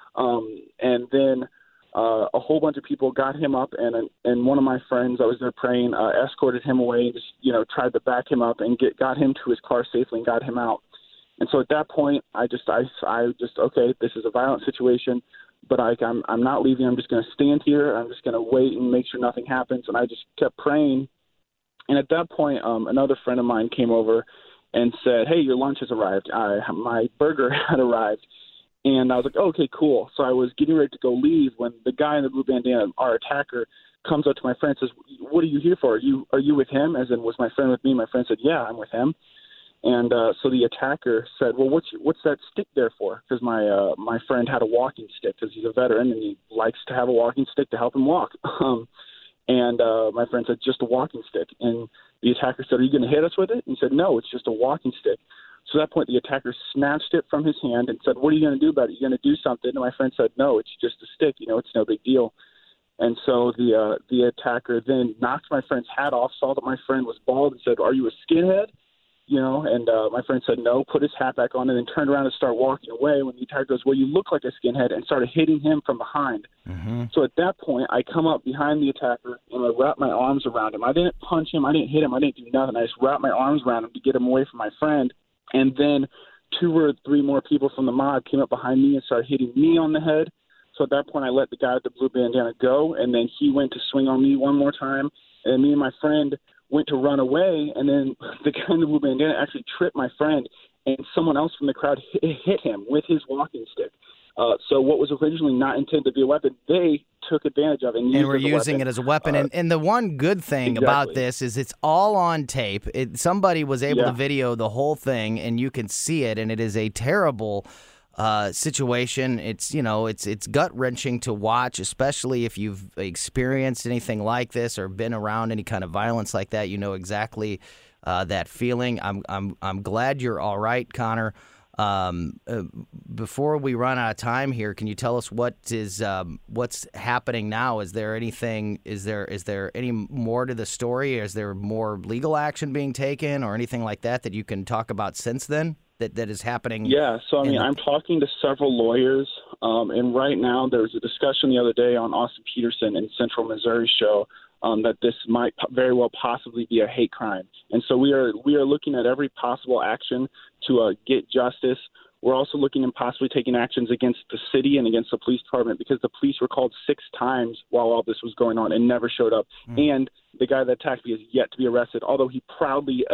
P: And then a whole bunch of people got him up, and one of my friends, I was there praying, escorted him away, just, tried to back him up and got him to his car safely and got him out. And so at that point, I just okay, this is a violent situation, but I'm not leaving. I'm just going to stand here. I'm just going to wait and make sure nothing happens. And I just kept praying. And at that point, another friend of mine came over and said, "Hey, your lunch has arrived." My burger had arrived. And I was like, okay, cool. So I was getting ready to go leave when the guy in the blue bandana, our attacker, comes up to my friend and says, "What are you here for? Are you with him?" As in, was my friend with me? My friend said, "Yeah, I'm with him." And so the attacker said, "Well, what's that stick there for?" Because my friend had a walking stick because he's a veteran and he likes to have a walking stick to help him walk. And my friend said, "Just a walking stick." And the attacker said, "Are you going to hit us with it?" And he said, "No, it's just a walking stick." So at that point, the attacker snatched it from his hand and said, "What are you going to do about it? Are you going to do something?" And my friend said, "No, it's just a stick. It's no big deal." And so the attacker then knocked my friend's hat off, saw that my friend was bald, and said, "Are you a skinhead?" And my friend said no, put his hat back on, and then turned around and started walking away when the attacker goes, "Well, you look like a skinhead," and started hitting him from behind. Mm-hmm. So at that point, I come up behind the attacker, and I wrap my arms around him. I didn't punch him. I didn't hit him. I didn't do nothing. I just wrapped my arms around him to get him away from my friend. And then 2 or 3 more people from the mob came up behind me and started hitting me on the head. So at that point, I let the guy with the blue bandana go, and then he went to swing on me one more time, and me and my friend went to run away, and then the guy in the blue bandana actually tripped my friend, and someone else from the crowd hit him with his walking stick. So what was originally not intended to be a weapon, they took advantage of it. And
F: we're using it as a weapon. And the one good thing about this is it's all on tape. Somebody was able to video the whole thing, and you can see it, and it is a terrible situation. It's it's gut-wrenching to watch, especially if you've experienced anything like this or been around any kind of violence like that. You know exactly that feeling. I'm glad you're all right, Connor. Before we run out of time here, can you tell us what's happening now? Is there anything? Is there any more to the story? Is there more legal action being taken or anything like that you can talk about since then? That is happening?
P: Yeah, so I'm talking to several lawyers, and right now there was a discussion the other day on Austin Peterson and Central Missouri show that this might very well possibly be a hate crime, and so we are looking at every possible action to get justice. We're also looking at possibly taking actions against the city and against the police department because the police were called 6 times while all this was going on and never showed up. And the guy that attacked me is yet to be arrested, although he proudly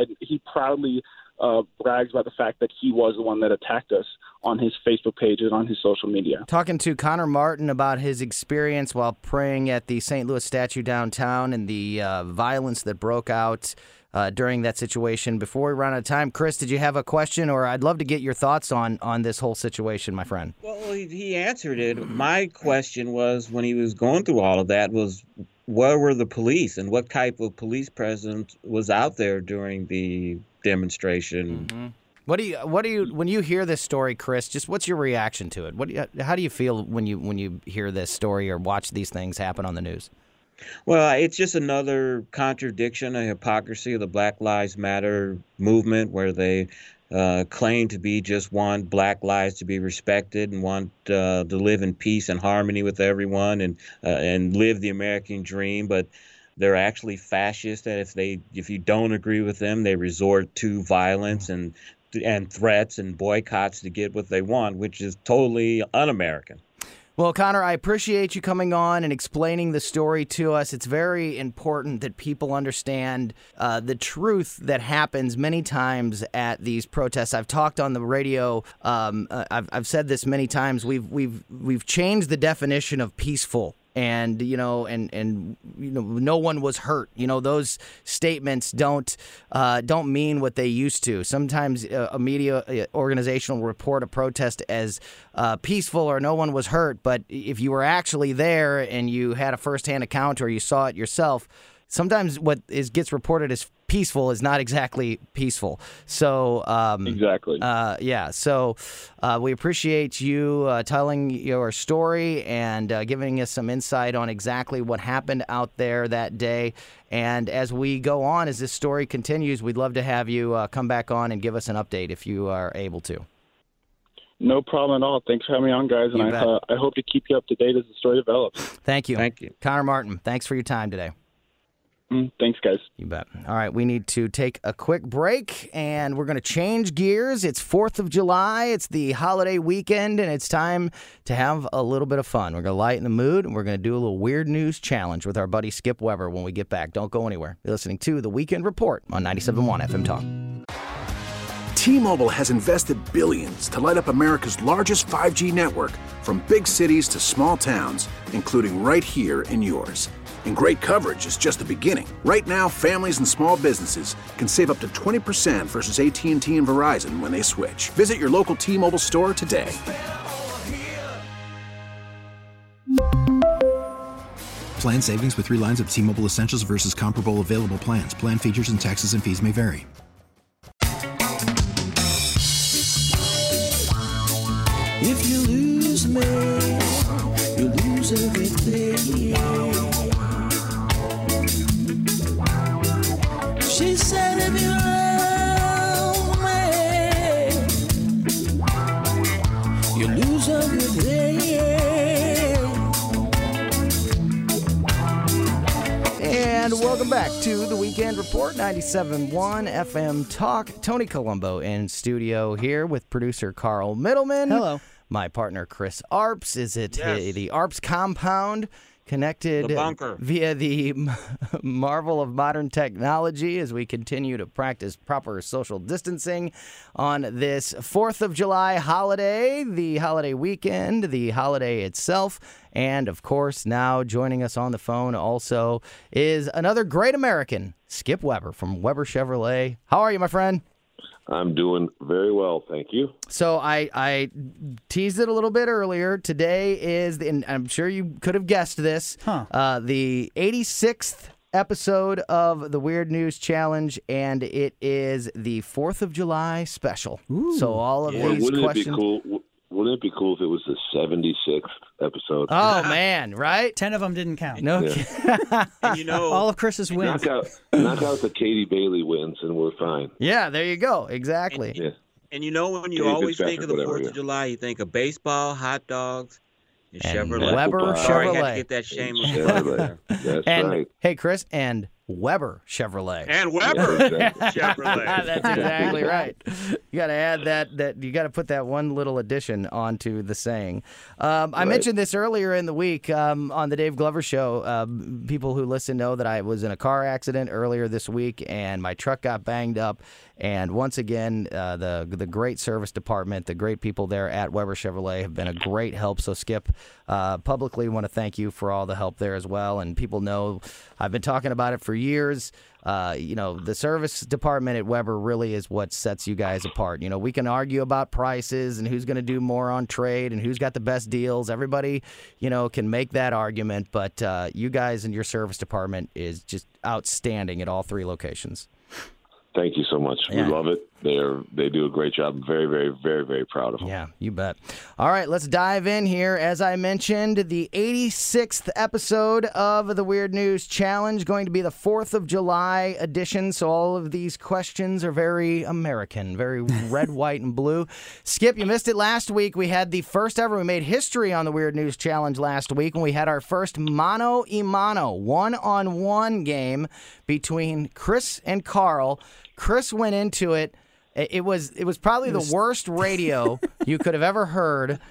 P: brags about the fact that he was the one that attacked us on his Facebook page and on his social media.
F: Talking to Connor Martin about his experience while praying at the St. Louis statue downtown and the violence that broke out during that situation. Before we run out of time, Chris, did you have a question, or I'd love to get your thoughts on this whole situation, my friend?
H: Well, he answered it. My question was, when he was going through all of that, was where were the police and what type of police presence was out there during the demonstration?
F: Mm-hmm. What do you when you hear this story, Chris? Just what's your reaction to it? How do you feel when you hear this story or watch these things happen on the news?
H: Well, it's just another contradiction, a hypocrisy of the Black Lives Matter movement, where they claim to be just want Black lives to be respected and want to live in peace and harmony with everyone and live the American dream, but they're actually fascist. That if you don't agree with them, they resort to violence and threats and boycotts to get what they want, which is totally un-American.
F: Well, Connor, I appreciate you coming on and explaining the story to us. It's very important that people understand the truth that happens many times at these protests. I've talked on the radio. I've said this many times. We've changed the definition of peaceful. And no one was hurt. Those statements don't mean what they used to. Sometimes a media organization will report a protest as peaceful or no one was hurt. But if you were actually there and you had a firsthand account or you saw it yourself, sometimes what gets reported as peaceful is not exactly peaceful. So
Q: exactly.
F: Yeah. So we appreciate you telling your story and giving us some insight on exactly what happened out there that day. And as we go on, as this story continues, we'd love to have you come back on and give us an update if you are able to.
P: No problem at all. Thanks for having me on, guys. And I hope to keep you up to date as the story develops.
F: Thank you.
H: Thank you.
F: Connor Martin, thanks for your time today.
P: Thanks, guys.
F: You bet. All right, we need to take a quick break, and we're going to change gears. It's 4th of July. It's the holiday weekend, and it's time to have a little bit of fun. We're going to lighten the mood, and we're going to do a little weird news challenge with our buddy Skip Weber when we get back. Don't go anywhere. You're listening to The Weekend Report on 97.1 FM Talk.
B: T-Mobile has invested billions to light up America's largest 5G network, from big cities to small towns, including right here in yours. And great coverage is just the beginning. Right now, families and small businesses can save up to 20% versus AT&T and Verizon when they switch. Visit your local T-Mobile store today.
C: Plan savings with 3 lines of T-Mobile Essentials versus comparable available plans. Plan features and taxes and fees may vary.
R: If you lose me, you lose everything. She said if you love me, you lose everything.
F: And welcome back to The Weekend Report, 97.1 FM Talk. Tony Colombo in studio here with producer Carl Middleman.
G: Hello.
F: My partner Chris Arps is at the Arps compound, connected
H: The bunker.
F: via the marvel of modern technology as we continue to practice proper social distancing on this 4th of July holiday, the holiday weekend, the holiday itself. And, of course, now joining us on the phone also is another great American, Skip Weber from Weber Chevrolet. How are you, my friend?
Q: I'm doing very well, thank you.
F: So I teased it a little bit earlier. Today is, and I'm sure you could have guessed this, the 86th episode of the Weird News Challenge, and it is the 4th of July special.
G: Ooh.
F: So all of these
Q: Wouldn't
F: questions...
Q: it be cool? Wouldn't it be cool if it was the 76th episode?
F: Oh, man, right?
G: 10 of them didn't count.
F: No.
Q: Yeah.
H: And you know,
G: all of Chris's wins.
Q: Knock out the Katie Bailey wins, and we're fine.
F: Yeah, there you go. Exactly.
H: And you know, when you always think of the 4th of July, you think of baseball, hot dogs, and Chevrolet.
F: Weber
H: Sorry, I had
F: Chevrolet.
H: to get that shameless
Q: Chevrolet. That's
F: and,
Q: right.
F: Hey, Chris, and Weber Chevrolet.
H: And Weber Chevrolet.
F: That's exactly right. You got to add that you got to put that one little addition onto the saying. I mentioned this earlier in the week on the Dave Glover Show. People who listen know that I was in a car accident earlier this week, and my truck got banged up. And once again, the great service department, the great people there at Weber Chevrolet have been a great help. So, Skip, publicly want to thank you for all the help there as well. And people know I've been talking about it for years. The service department at Weber really is what sets you guys apart. We can argue about prices and who's going to do more on trade and who's got the best deals. Everybody, can make that argument. But you guys and your service department is just outstanding at all 3 locations.
Q: Thank you so much.
F: Yeah.
Q: We love it. They do a great job. I'm very, very, very, very proud of them.
F: Yeah, you bet. All right, let's dive in here. As I mentioned, the 86th episode of the Weird News Challenge, going to be the 4th of July edition. So all of these questions are very American, very red, white, and blue. Skip, you missed it last week. We had the first ever. We made history on the Weird News Challenge last week when we had our first mano-a-mano, one-on-one game between Chris and Carl. Chris went into it. It was probably the worst radio you could have ever heard.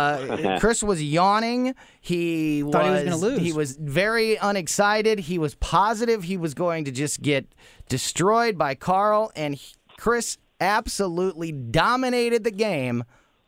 F: Chris was yawning. He
G: thought he was going to lose.
F: He was very unexcited. He was positive he was going to just get destroyed by Carl, and Chris absolutely dominated the game,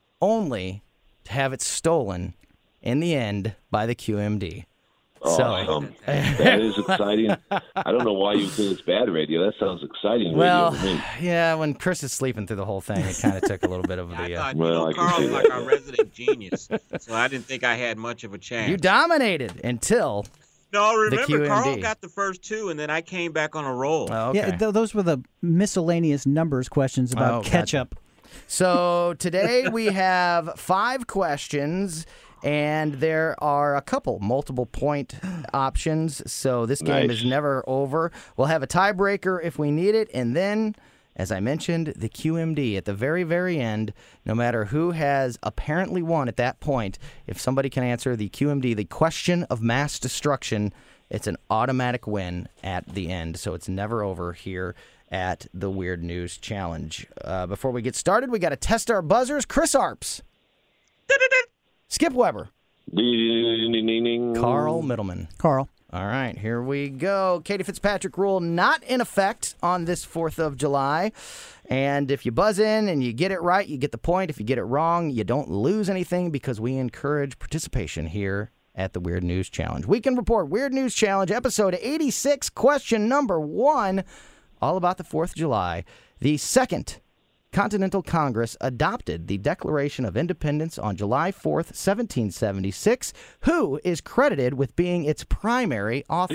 F: only to have it stolen in the end by the QMD.
Q: Awesome. That is exciting. I don't know why you think it's bad radio. That sounds exciting.
F: Well,
Q: radio to me.
F: yeah, when Chris is sleeping through the whole thing, it kind of took a little bit of the...
H: I thought, Carl's like our resident genius, so I didn't think I had much of a chance.
F: You dominated until
H: No, remember, Carl
F: QMD.
H: got the first two, and then I came back on a roll.
F: Oh, okay.
G: Yeah, those were the miscellaneous numbers questions about
F: gotcha.
G: ketchup.
F: So today we have 5 questions, and there are a couple multiple point options. So this game
Q: Nice.
F: is never over. We'll have a tiebreaker if we need it, and then, as I mentioned, the QMD at the very, very end. No matter who has apparently won at that point, if somebody can answer the QMD, the question of mass destruction, it's an automatic win at the end. So it's never over here at the Weird News Challenge. Before we get started, we got to test our buzzers. Chris Arps. Skip Weber. Carl Middleman.
G: Carl.
F: All right, here we go. Katie Fitzpatrick rule not in effect on this 4th of July. And if you buzz in and you get it right, you get the point. If you get it wrong, you don't lose anything because we encourage participation here at the Weird News Challenge. Weekend Report, Weird News Challenge, episode 86, question number 1, all about the 4th of July. The Second Continental Congress adopted the Declaration of Independence on July 4th, 1776. Who is credited with being its primary author?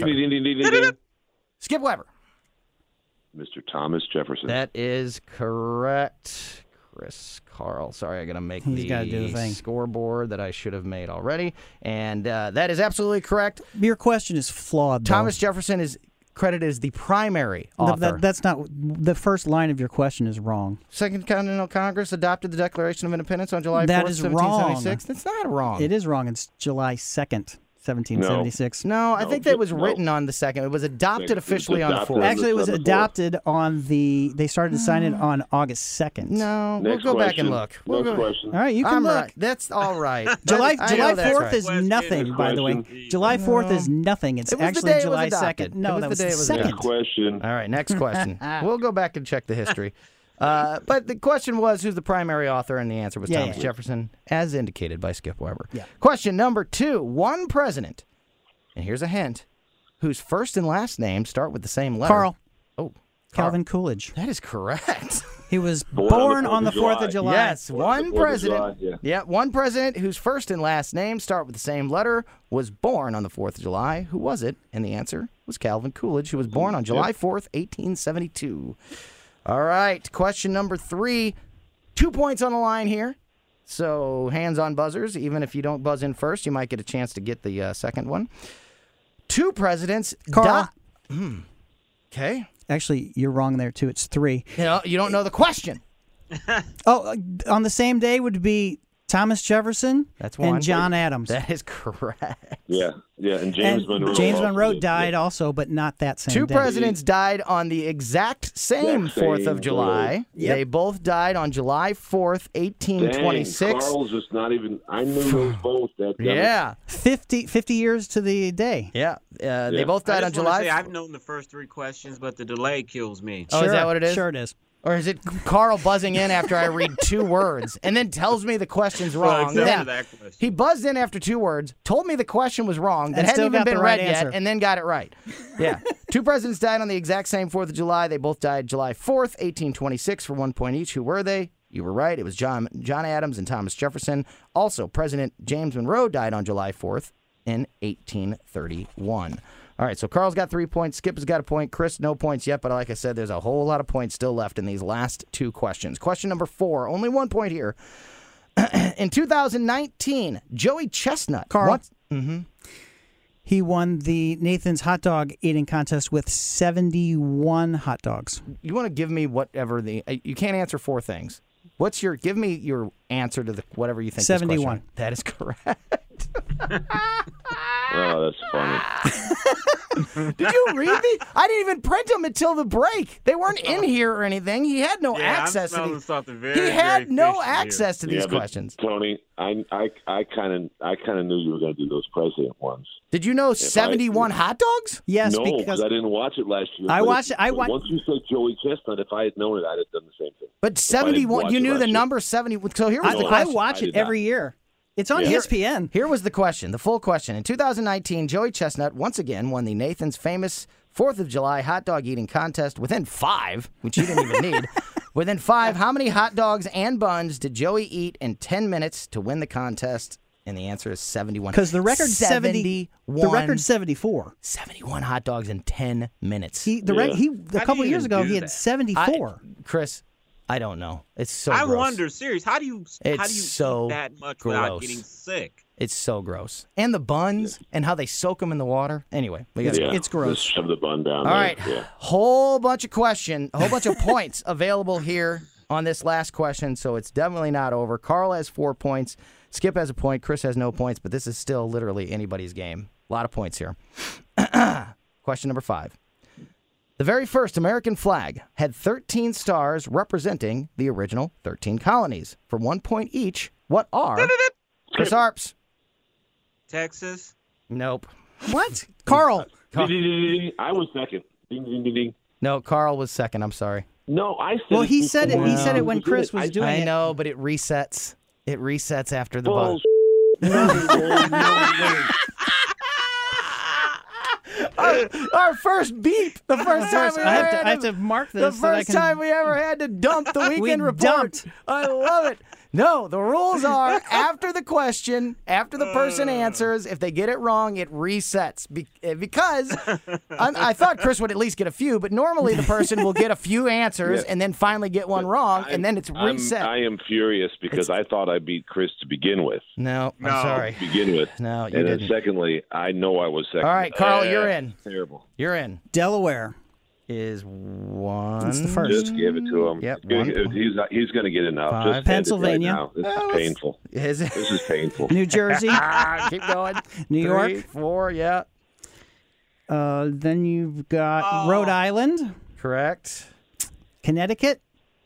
F: Skip Weber.
Q: Mr. Thomas Jefferson.
F: That is correct. Chris Carl. Sorry, I got to make
G: He's gotta do the
F: the
G: thing.
F: scoreboard that I should have made already. And that is absolutely correct.
G: Your question is flawed, though.
F: Thomas Jefferson is credited as the primary author.
G: That's not the first line of your question is wrong.
F: Second Continental Congress adopted the Declaration of Independence on July 4th,
G: That is
F: 1776. That's not wrong.
G: It is wrong. It's July 2nd, 1776.
F: No, I think that was written on the 2nd. It was adopted officially on the 4th.
G: Actually, it was adopted on they started to sign it on August 2nd.
F: No, we'll go back and look. We'll go.
Q: question.
G: All right, you can
F: I'm
G: look.
F: right. That's all right.
G: July
F: I know that's
G: 4th
F: right.
G: is nothing, by the way. July 4th is nothing. It's
F: It was the
G: actually
F: day it was
G: July
F: adopted.
G: 2nd. No,
F: It was
G: that
F: the
G: was
F: day
G: the
F: it was
G: 2nd.
Q: Next question.
F: All right, next question. We'll go back and check the history. But the question was, who's the primary author? And the answer was Thomas Jefferson, as indicated by Skip Weber.
G: Yeah.
F: Question number 2. One president, and here's a hint, whose first and last name start with the same letter.
G: Carl.
F: Oh,
G: Calvin Coolidge.
F: that is correct.
G: He was born on the 4th of July.
F: Yes, one
Q: 4th of
F: president.
Q: July, yeah.
F: One president whose first and last name start with the same letter was born on the 4th of July. Who was it? And the answer was Calvin Coolidge, who was born on July 4th, 1872. All right, question number 3. 2 points on the line here. So hands on buzzers. Even if you don't buzz in first, you might get a chance to get the second one. 2 presidents.
G: Carl.
F: Okay.
G: Actually, you're wrong there, too. It's 3.
F: You don't know the question.
G: On the same day would be Thomas Jefferson
F: That's one.
G: and John Adams.
F: That is correct.
Q: Yeah, and James Monroe.
G: James
Q: also
G: Monroe
Q: did,
G: died also, but not that same
F: 2
G: day.
F: presidents died on the exact same 4th of July.
G: Yep.
F: They both died on July 4th, 1826.
Q: Dang, Carl's just not even. I knew those both. That
F: Yeah.
G: 50 years to the day.
F: Yeah. They both
H: I
F: died on
H: just wanna
F: July.
H: say, I've known the first 3 questions, but the delay kills me.
F: Oh, is that what it is?
G: Sure it is.
F: Or is it Carl buzzing in after I read 2 words and then tells me the question's
H: Well,
F: wrong?
H: except
F: Then
H: for that question.
F: he buzzed in after 2 words, told me the question was wrong, that
G: And
F: hadn't
G: still
F: even
G: got
F: been
G: the right
F: read
G: answer.
F: yet, and then got it right. Yeah. 2 presidents died on the exact same 4th of July. They both died July 4th, 1826, for 1 point each. Who were they? You were right. It was John Adams and Thomas Jefferson. Also, President James Monroe died on July 4th in 1831. All right, so Carl's got 3 points. Skip has got a point. Chris, no points yet, but like I said, there's a whole lot of points still left in these last 2 questions. Question number 4, only 1 point here. In 2019, Joey Chestnut.
G: Carl.
F: Mm-hmm.
G: He won the Nathan's hot dog eating contest with 71 hot dogs.
F: You want to give me whatever you can't answer 4 things. Give me your answer to whatever you think.
G: 71.
F: That is correct.
Q: Oh, that's funny.
F: Did you read these? I didn't even print them until the break. They weren't in here or anything. He had no access to these. He had no access to these questions.
Q: Tony, I kind of knew you were going to do those president ones.
F: Did you know 71 hot dogs?
G: Yes,
Q: no,
G: because
Q: I didn't watch it last year.
G: I
Q: but
G: watched it.
Q: Once you said Joey Chestnut, if I had known it, I'd have done the same thing.
F: But 71, you knew the number 70. So here was the question.
G: I watch it every year. It's on ESPN.
F: Here was the question, the full question. In 2019, Joey Chestnut once again won the Nathan's famous 4th of July hot dog eating contest within 5, which you didn't even need. Within 5, how many hot dogs and buns did Joey eat in 10 minutes to win the contest And the answer is 71.
G: Because the record's 70. The record's 74.
F: 71 hot dogs in 10 minutes.
G: A couple of years ago, he had 74.
F: Chris, I don't know. It's so
H: I
F: gross.
H: wonder, serious, how do you eat that much without getting sick?
F: It's so gross. And the buns and how they soak them in the water. Anyway, it's gross.
Q: Just shove the bun down.
F: All
Q: there.
F: right.
Q: Yeah.
F: Whole bunch of points available here on this last question, so it's definitely not over. Carl has 4 points. Skip has a point. Chris has no points, but this is still literally anybody's game. A lot of points here. Question number 5. The very first American flag had 13 stars representing the original 13 colonies. For 1 point each, what are? Chris Harps.
H: Texas.
F: Nope.
G: What? Carl.
Q: I was second. Ding, ding, ding, ding.
F: No, Carl was second. I'm sorry.
Q: No, I said
G: Well,
Q: it
G: he said it.
Q: before.
G: He said it when Chris was doing it.
F: I know, but it resets. It resets after the buzz. Our first beep. The first time we
G: I have to mark this.
F: The first time we ever had to dump the weekend report.
G: Dumped.
F: I love it. No, the rules are after the question, after the person answers, if they get it wrong, it resets. Because I thought Chris would at least get a few, but normally the person will get a few answers and then finally get one wrong, and then it's reset.
Q: I am furious because I thought I beat Chris to begin with.
F: No, I'm sorry.
Q: To begin with.
F: No, you
Q: and
F: didn't.
Q: then secondly, I know I was second.
F: All right, Carl, you're in.
Q: Terrible.
F: You're in.
G: Delaware
F: is one.
G: It's the first.
Q: Just give it to him.
F: Yep.
Q: He's going to get enough.
F: 5.
Q: Just
G: Pennsylvania.
Q: Right now. This is painful.
F: Is it?
Q: This is painful.
G: New Jersey.
F: Keep going.
G: New York.
F: 3, 4, yeah.
G: Then you've got Rhode Island.
F: Correct.
G: Connecticut.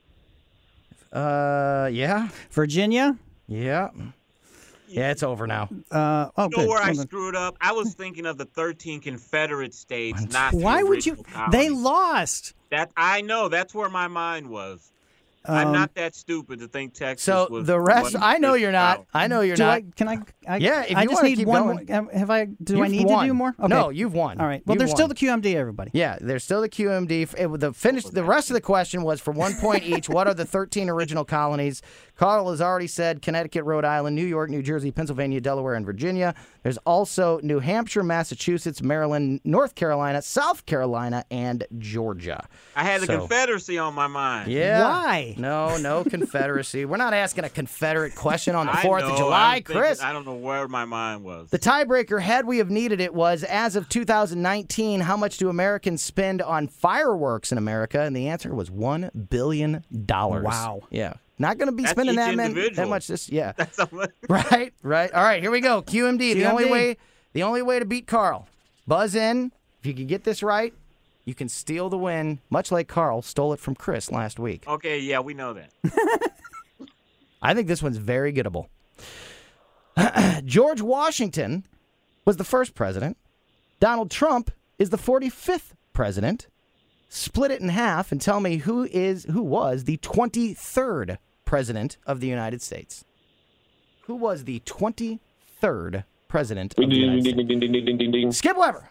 F: Yeah.
G: Virginia.
F: Yeah. Yeah, it's over now.
H: You know
G: Good.
H: where I
G: Hold on.
H: screwed up? I was thinking of the 13 Confederate states, not
G: Why
H: the
G: would you?
H: original colonies.
G: They lost.
H: That I know. That's where my mind was. I'm not that stupid to think Texas
F: So
H: was.
F: the rest,
H: wasn't
F: I know
H: this
F: you're not.
H: proud.
F: I know you're
G: Do
F: not.
G: Can I?
F: Yeah, if
G: I
F: you
G: just
F: wanna
G: need
F: keep
G: one
F: going.
G: more. Have I? Do I
F: You've
G: need
F: won.
G: to do more? Okay.
F: No, you've won.
G: All right. Well,
F: You've
G: there's still
F: won.
G: the QMD, everybody.
F: Yeah, there's still the QMD. The rest of the question was for 1 point each. What are the 13 original colonies? Carl has already said Connecticut, Rhode Island, New York, New Jersey, Pennsylvania, Delaware, and Virginia. There's also New Hampshire, Massachusetts, Maryland, North Carolina, South Carolina, and Georgia.
H: I had the Confederacy on my mind.
F: Yeah.
G: Why?
F: No Confederacy. We're not asking a Confederate question on the
H: I
F: 4th
H: know,
F: of July,
H: I'm thinking-
F: Chris.
H: I don't know where my mind was.
F: The tiebreaker, had we have needed it, was as of 2019, how much do Americans spend on fireworks in America? And the answer was $1 billion.
G: Wow.
F: Yeah. Not going to be
H: That's
F: spending
H: each
F: that
H: individual.
F: much this. Yeah.
H: That's a lot.
F: Right. All right, here we go. QMD. The
G: QMD.
F: only way to beat Carl. Buzz in. If you can get this right, you can steal the win, much like Carl stole it from Chris last week.
H: Okay, yeah, we know that.
F: I think this one's very gettable. George Washington was the first president. Donald Trump is the 45th president. Split it in half and tell me who was the 23rd president of the United States. Who was the 23rd president of the United States? Skip Weber.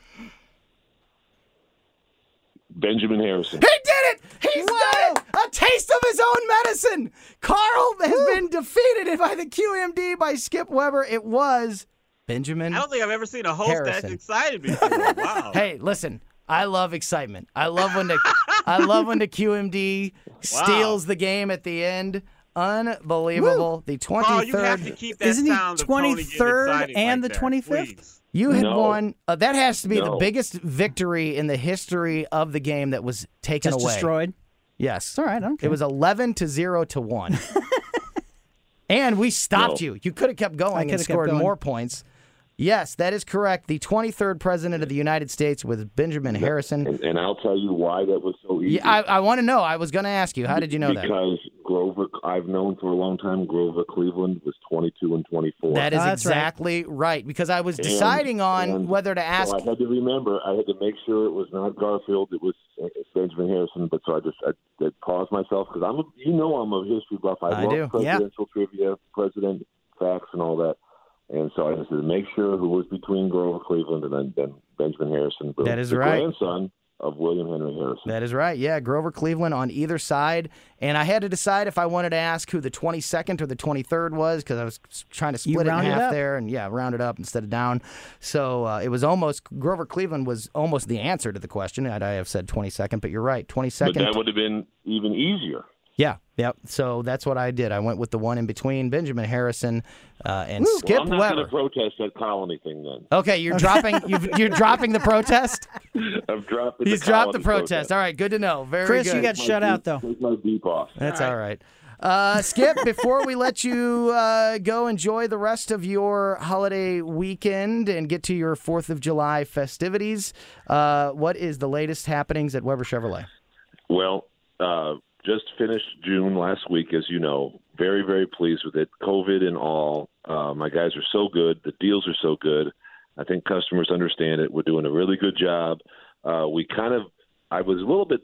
Q: Benjamin Harrison.
F: He did it! He's done it! A taste of his own medicine! Carl has been defeated by the QMD by Skip Weber. It was Benjamin
H: I don't think I've ever seen a host
F: Harrison.
H: that's excited before. Wow.
F: Hey, listen. I love excitement. I love when the QMD steals the game at the end. Unbelievable. The 23rd.
H: Carl, you have to keep that
G: Isn't he
H: sound of Tony getting
G: 23rd
H: excited
G: and
H: like
G: the
H: that,
G: 25th?
H: please.
F: You had
Q: No.
F: won. That has to be the
Q: No.
F: biggest victory in the history of the game that was taken
G: Just
F: away.
G: destroyed.
F: Yes.
G: It's all right. I don't care.
F: It was 11-0-1. And we stopped you. You could have kept going and
G: coulda kept
F: scored
G: going.
F: more points. Yes, that is correct. The 23rd president of the United States was Benjamin Harrison.
Q: And I'll tell you why that was so easy.
F: Yeah, I want to know. I was going to ask you. How did you know that?
Q: Because Grover, I've known for a long time, Grover Cleveland was 22 and 24.
F: That is
G: that's right.
F: exactly right. Because I was deciding on
Q: And
F: whether to ask.
Q: So I had to remember. I had to make sure it was not Garfield. It was Benjamin Harrison. But so I paused myself because I'm a history buff. I love
F: do.
Q: presidential trivia, president facts, and all that. And so I just had to make sure who was between Grover Cleveland and then Benjamin Harrison. But
F: That is
Q: the
F: right.
Q: grandson of William Henry Harrison.
F: That is right. Yeah, Grover Cleveland on either side. And I had to decide if I wanted to ask who the 22nd or the 23rd was because I was trying to split it in half there and, round it up instead of down. So it was almost – Grover Cleveland was almost the answer to the question. I'd have said 22nd, but you're right, 22nd.
Q: But that would have been even easier.
F: Yeah. So that's what I did. I went with the one in between, Benjamin Harrison and Skip
Q: I'm not
F: Weber.
Q: going to protest that colony thing then.
F: Okay, you're dropping you're dropping the protest?
Q: I've dropped
F: He's dropped the protest. All right, good to know. Very
G: Chris,
F: good.
G: you got shut out, though.
Q: Take my beep off.
F: That's all right. Skip, before we let you go enjoy the rest of your holiday weekend and get to your 4th of July festivities, what is the latest happenings at Weber Chevrolet?
Q: Well, just finished June last week, as you know. Very, very pleased with it. COVID and all. My guys are so good. The deals are so good. I think customers understand it. We're doing a really good job. I was a little bit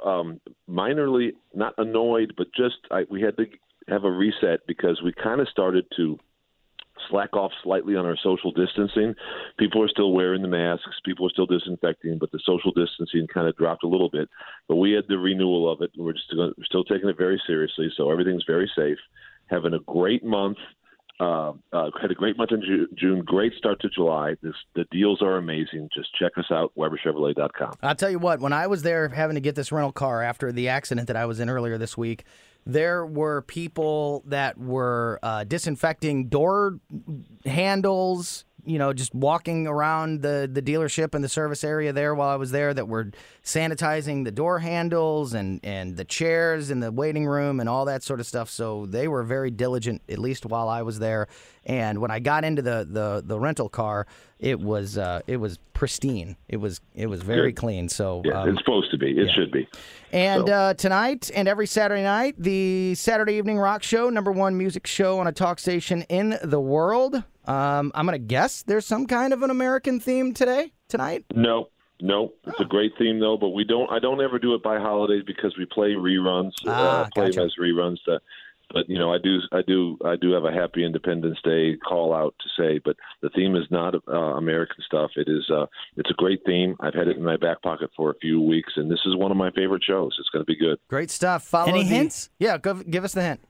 Q: minorly, not annoyed, but we had to have a reset because we kind of started to slack off slightly on our social distancing. People are still wearing the masks. People are still disinfecting, but the social distancing kind of dropped a little bit. But we had the renewal of it, and we're still taking it very seriously. So everything's very safe. Having a great month. Had a great month in June. Great start to July. The deals are amazing. Just check us out, WeberChevrolet.com.
F: I'll tell you what, when I was there having to get this rental car after the accident that I was in earlier this week, there were people that were disinfecting door handles, just walking around the dealership and the service area there while I was there that were sanitizing the door handles and the chairs in the waiting room and all that sort of stuff. So they were very diligent, at least while I was there. And when I got into the rental car, it was pristine. It was very clean. So
Q: it's supposed to be. It should be.
F: And tonight and every Saturday night, the Saturday Evening Rock Show, #1 music show on a talk station in the world. I'm going to guess there's some kind of an American theme tonight?
Q: No. It's a great theme, though, but I don't ever do it by holidays because we play reruns, play them as reruns. But I do have a Happy Independence Day call out to say, but the theme is not American stuff. It's a great theme. I've had it in my back pocket for a few weeks, and this is one of my favorite shows. It's going to be good.
F: Great stuff. Any hints? Yeah, give us the hint.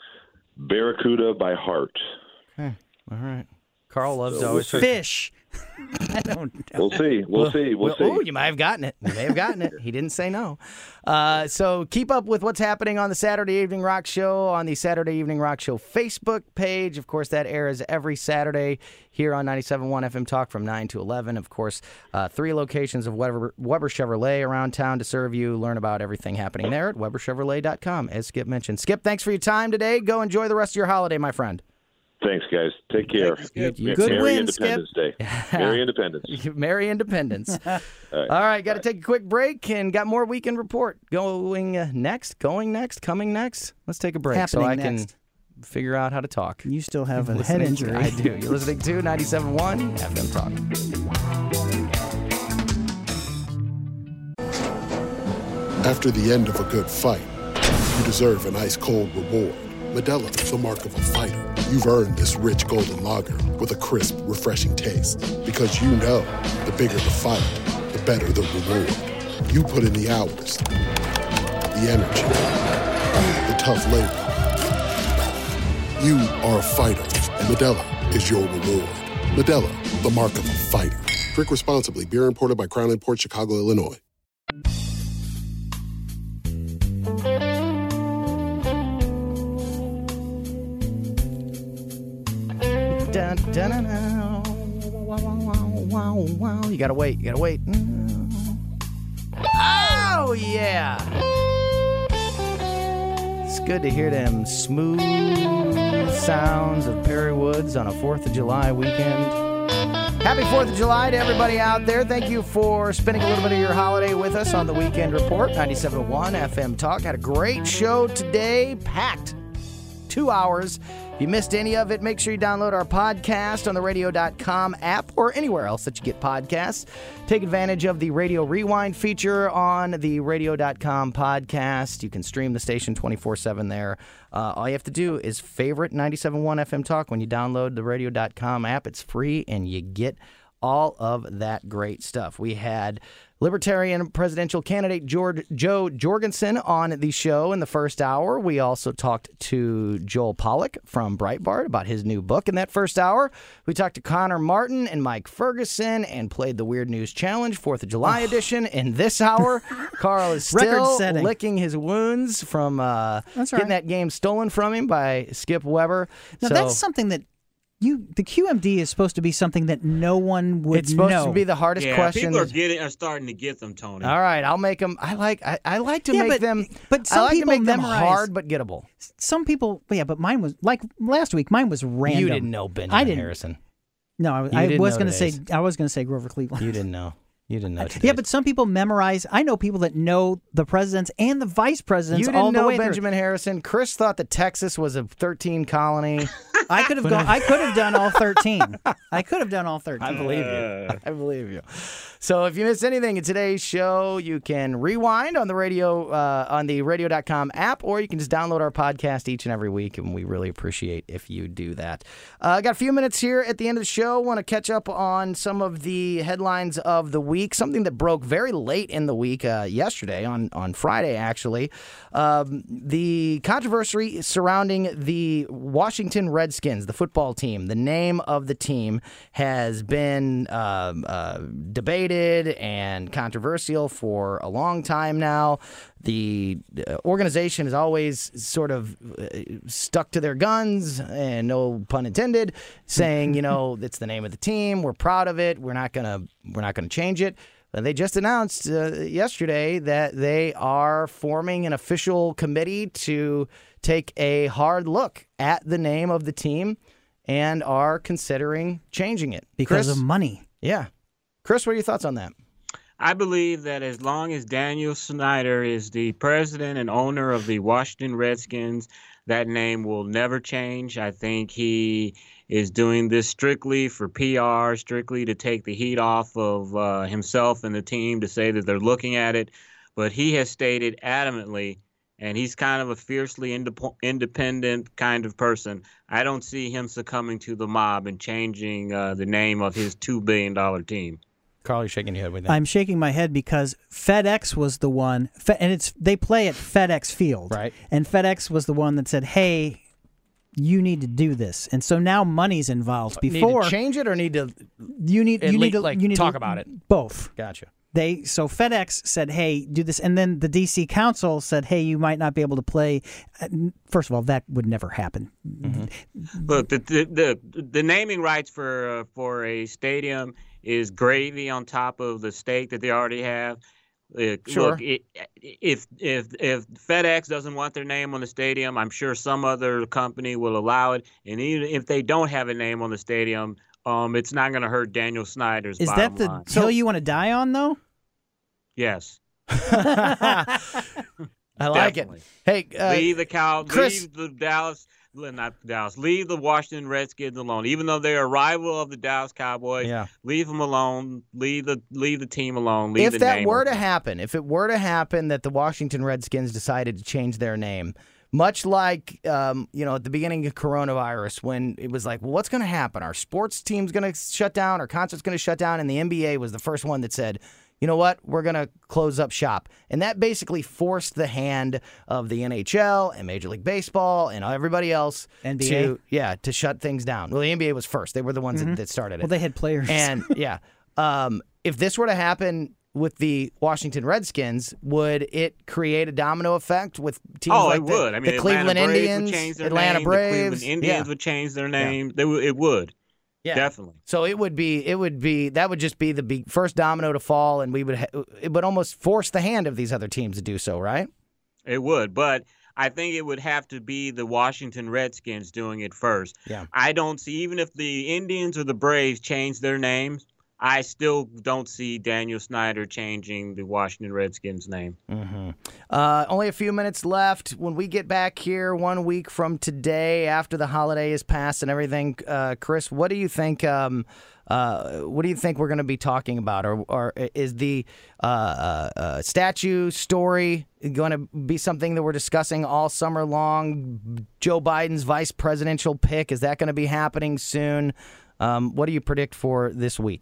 Q: Barracuda by Heart.
F: Okay. All right. Carl loves
Q: always
G: fish. I don't know.
Q: We'll see.
F: Oh, you might have gotten it. He didn't say no. So keep up with what's happening on the Saturday Evening Rock Show on the Saturday Evening Rock Show Facebook page. Of course, that airs every Saturday here on 97.1 FM Talk from 9 to 11. Of course, 3 locations of Weber Chevrolet around town to serve you. Learn about everything happening there at WeberChevrolet.com, as Skip mentioned. Skip, thanks for your time today. Go enjoy the rest of your holiday, my friend.
Q: Thanks, guys. Take care.
F: Good
Q: Merry
F: win,
Q: Independence
F: Skip.
Q: Day. Merry Independence.
F: Merry Independence. All right, got to take a quick break and got more Weekend Report coming next. Let's take a break so I can figure out how to talk.
G: You still have a head injury.
F: I do. You're listening to 97.1 FM Talk.
S: After the end of a good fight, you deserve an ice-cold reward. Modelo is the mark of a fighter. You've earned this rich golden lager with a crisp, refreshing taste. Because you know, the bigger the fight, the better the reward. You put in the hours, the energy, the tough labor. You are a fighter, and Modelo is your reward. Modelo, the mark of a fighter. Drink responsibly. Beer imported by Crown Imports, Chicago, Illinois.
F: You gotta wait. Oh, yeah. It's good to hear them smooth sounds of Perry Woods on a 4th of July weekend. Happy 4th of July to everybody out there. Thank you for spending a little bit of your holiday with us on the Weekend Report, 97.1 FM Talk. Had a great show today, packed 2 hours. If you missed any of it, make sure you download our podcast on the radio.com app or anywhere else that you get podcasts. Take advantage of the Radio Rewind feature on the radio.com podcast. You can stream the station 24/7 there. All you have to do is favorite 97.1 FM Talk when you download the radio.com app. It's free and you get all of that great stuff. We had Libertarian presidential candidate Joe Jorgensen on the show in the first hour. We also talked to Joel Pollack from Breitbart about his new book in that first hour. We talked to Connor Martin and Mike Ferguson and played the Weird News Challenge 4th of July edition in this hour. Carl is still licking his wounds from getting that game stolen from him by Skip Weber.
G: Now, that's something that the QMD is supposed to be something that no one would know.
F: It's supposed to be the hardest question.
H: People are starting to get them, Tony.
F: All right, I'll make them. I like to make them.
G: But some
F: I like
G: people
F: to make them
G: memorize
F: hard but gettable.
G: Some people, but mine was like last week. Mine was random.
F: You didn't know Benjamin Harrison.
G: No, I was going to say. I was going to say Grover Cleveland.
F: You didn't know. You didn't know today.
G: Yeah, but some people memorize. I know people that know the presidents and the vice presidents
F: all
G: all the way
F: through. You didn't know Benjamin Harrison. Chris thought that Texas was a 13 colony.
G: I could have gone. I could have done all 13. I could have done all 13.
F: I believe you. I believe you. So if you missed anything in today's show, you can rewind on the radio on the radio.com app, or you can just download our podcast each and every week, and we really appreciate if you do that. I got a few minutes here at the end of the show. Want to catch up on some of the headlines of the week. Something that broke very late in the week yesterday, on Friday, actually. The controversy surrounding the Washington Redskins, the football team. The name of the team has been debated and controversial for a long time now. The organization has always sort of stuck to their guns, and no pun intended, saying, it's the name of the team. We're proud of it. We're not gonna change it. They just announced yesterday that they are forming an official committee to take a hard look at the name of the team and are considering changing it.
G: Because of money.
F: Yeah. Chris, what are your thoughts on that?
H: I believe that as long as Daniel Snyder is the president and owner of the Washington Redskins, that name will never change. I think he is doing this strictly for PR, strictly to take the heat off of himself and the team, to say that they're looking at it. But he has stated adamantly, and he's kind of a fiercely independent kind of person, I don't see him succumbing to the mob and changing the name of his $2 billion team.
F: Carl, you're shaking your head with that.
G: I'm shaking my head because FedEx was the one, and they play at FedEx Field,
F: right?
G: And FedEx was the one that said, "Hey, you need to do this," and so now money's involved. Before
F: need to change it, or need to
G: you need to
F: talk about it.
G: Both.
F: Gotcha.
G: So FedEx said, "Hey, do this," and then the DC Council said, "Hey, you might not be able to play." First of all, that would never happen.
H: Mm-hmm. Look, the naming rights for a stadium is gravy on top of the steak that they already have.
F: Sure.
H: Look, if FedEx doesn't want their name on the stadium, I'm sure some other company will allow it. And even if they don't have a name on the stadium, it's not going to hurt Daniel Snyder's bottom line.
G: Is that the hill you want to die on, though?
H: Yes.
F: I like
H: Definitely.
F: it. Hey,
H: leave the
F: Chris,
H: leave the Washington Redskins alone. Even though they're a rival of the Dallas Cowboys, leave them alone. Leave the team alone. Leave
F: if that were to happen, that the Washington Redskins decided to change their name, much like at the beginning of coronavirus, when it was like, well, what's going to happen? Our sports team's going to shut down, our concert's going to shut down, and the NBA was the first one that said, you know what, we're going to close up shop. And that basically forced the hand of the NHL and Major League Baseball and everybody else
G: NBA?
F: to shut things down. Well, the NBA was first. They were the ones that started it.
G: Well, they had players.
F: And, if this were to happen with the Washington Redskins, would it create a domino effect with teams like the Cleveland Indians, Atlanta Braves?
H: The Cleveland Indians would change their name. It would.
F: Yeah,
H: definitely.
F: So that would just be the first domino to fall, and it would almost force the hand of these other teams to do so, right?
H: It would, but I think it would have to be the Washington Redskins doing it first.
F: Yeah.
H: I don't see, even if the Indians or the Braves change their names, I still don't see Daniel Snyder changing the Washington Redskins name.
F: Mm-hmm. Only a few minutes left. When we get back here 1 week from today, after the holiday is passed and everything, Chris, what do you think? What do you think we're going to be talking about, or is the statue story going to be something that we're discussing all summer long? Joe Biden's vice presidential pick, is that going to be happening soon? What do you predict for this week?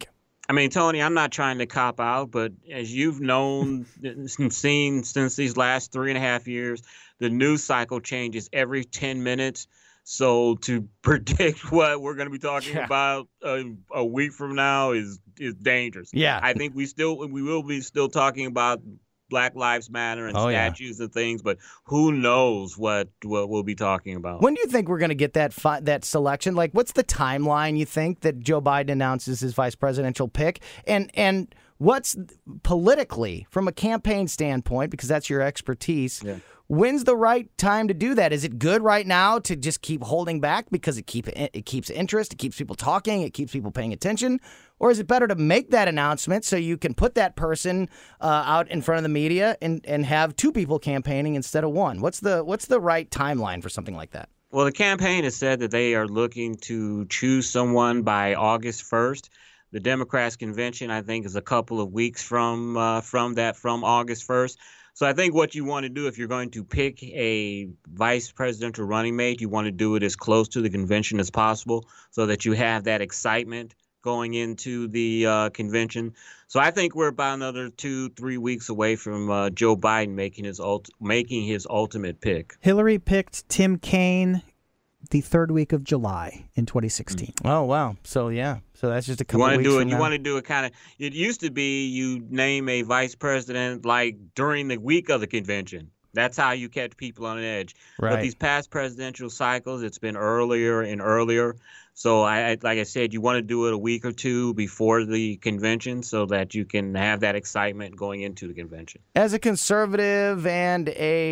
H: I mean, Tony, I'm not trying to cop out, but as you've known and seen since these last 3.5 years, the news cycle changes every 10 minutes. So to predict what we're going to be talking about a week from now is dangerous.
F: Yeah.
H: I think we will be still talking about Black Lives Matter and statues and things, but who knows what we'll be talking about.
F: When do you think we're going to get that selection? Like, what's the timeline you think that Joe Biden announces his vice presidential pick? And what's politically, from a campaign standpoint, because that's your expertise, when's the right time to do that? Is it good right now to just keep holding back because it keeps interest, it keeps people talking, it keeps people paying attention? Or is it better to make that announcement so you can put that person out in front of the media and have two people campaigning instead of one? What's the right timeline for something like that?
H: Well, the campaign has said that they are looking to choose someone by August 1st. The Democrats' convention, I think, is a couple of weeks from August 1st. So I think what you want to do if you're going to pick a vice presidential running mate, you want to do it as close to the convention as possible so that you have that excitement going into the convention. So I think we're about another 2-3 weeks away from Joe Biden making his ultimate pick.
G: Hillary picked Tim Kaine the third week of July in 2016.
F: Oh, wow. So, yeah. So that's just a couple weeks from now.
H: You want to do it kind of, it used to be you name a vice president like during the week of the convention. That's how you catch people on edge.
F: Right.
H: But these past presidential cycles, it's been earlier and earlier. So, like I said, you want to do it a week or two before the convention so that you can have that excitement going into the convention.
F: As a conservative and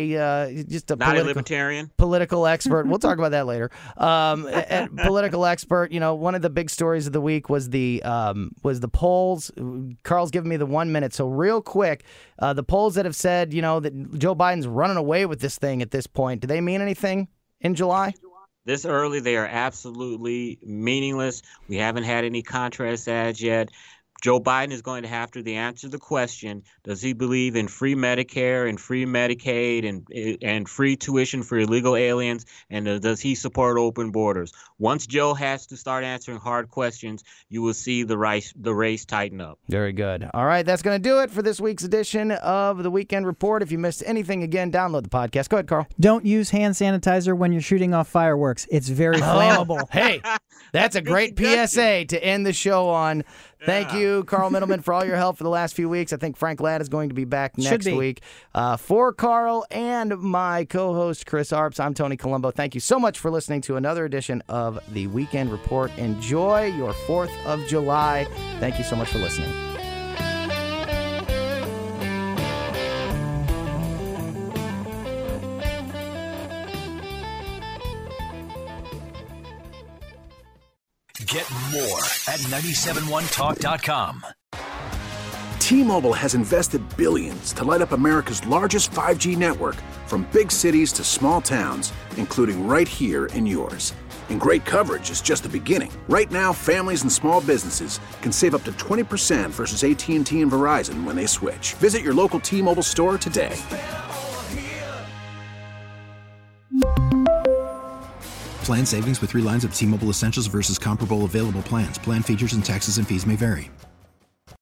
H: not a libertarian
F: political expert, we'll talk about that later. Political expert, one of the big stories of the week was the polls. Carl's giving me the 1 minute, so real quick, the polls that have said that Joe Biden's running away with this thing at this point. Do they mean anything in July?
H: This early, they are absolutely meaningless. We haven't had any contrast ads yet. Joe Biden is going to have to answer the question, does he believe in free Medicare and free Medicaid and free tuition for illegal aliens? And does he support open borders? Once Joe has to start answering hard questions, you will see the race tighten up.
F: Very good. All right, that's going to do it for this week's edition of the Weekend Report. If you missed anything, again, download the podcast. Go ahead, Carl.
G: Don't use hand sanitizer when you're shooting off fireworks. It's very flammable.
F: Hey, that's a great PSA to end the show on. Thank you, Carl Middleman, for all your help for the last few weeks. I think Frank Ladd is going to be back next week. For Carl and my co-host, Chris Arps, I'm Tony Colombo. Thank you so much for listening to another edition of the Weekend Report. Enjoy your 4th of July. Thank you so much for listening.
D: Get more at 971talk.com.
B: T-Mobile has invested billions to light up America's largest 5G network, from big cities to small towns, including right here in yours. And great coverage is just the beginning. Right now, families and small businesses can save up to 20% versus AT&T and Verizon when they switch. Visit your local T-Mobile store today.
C: Plan savings with 3 lines of T-Mobile Essentials versus comparable available plans. Plan features and taxes and fees may vary.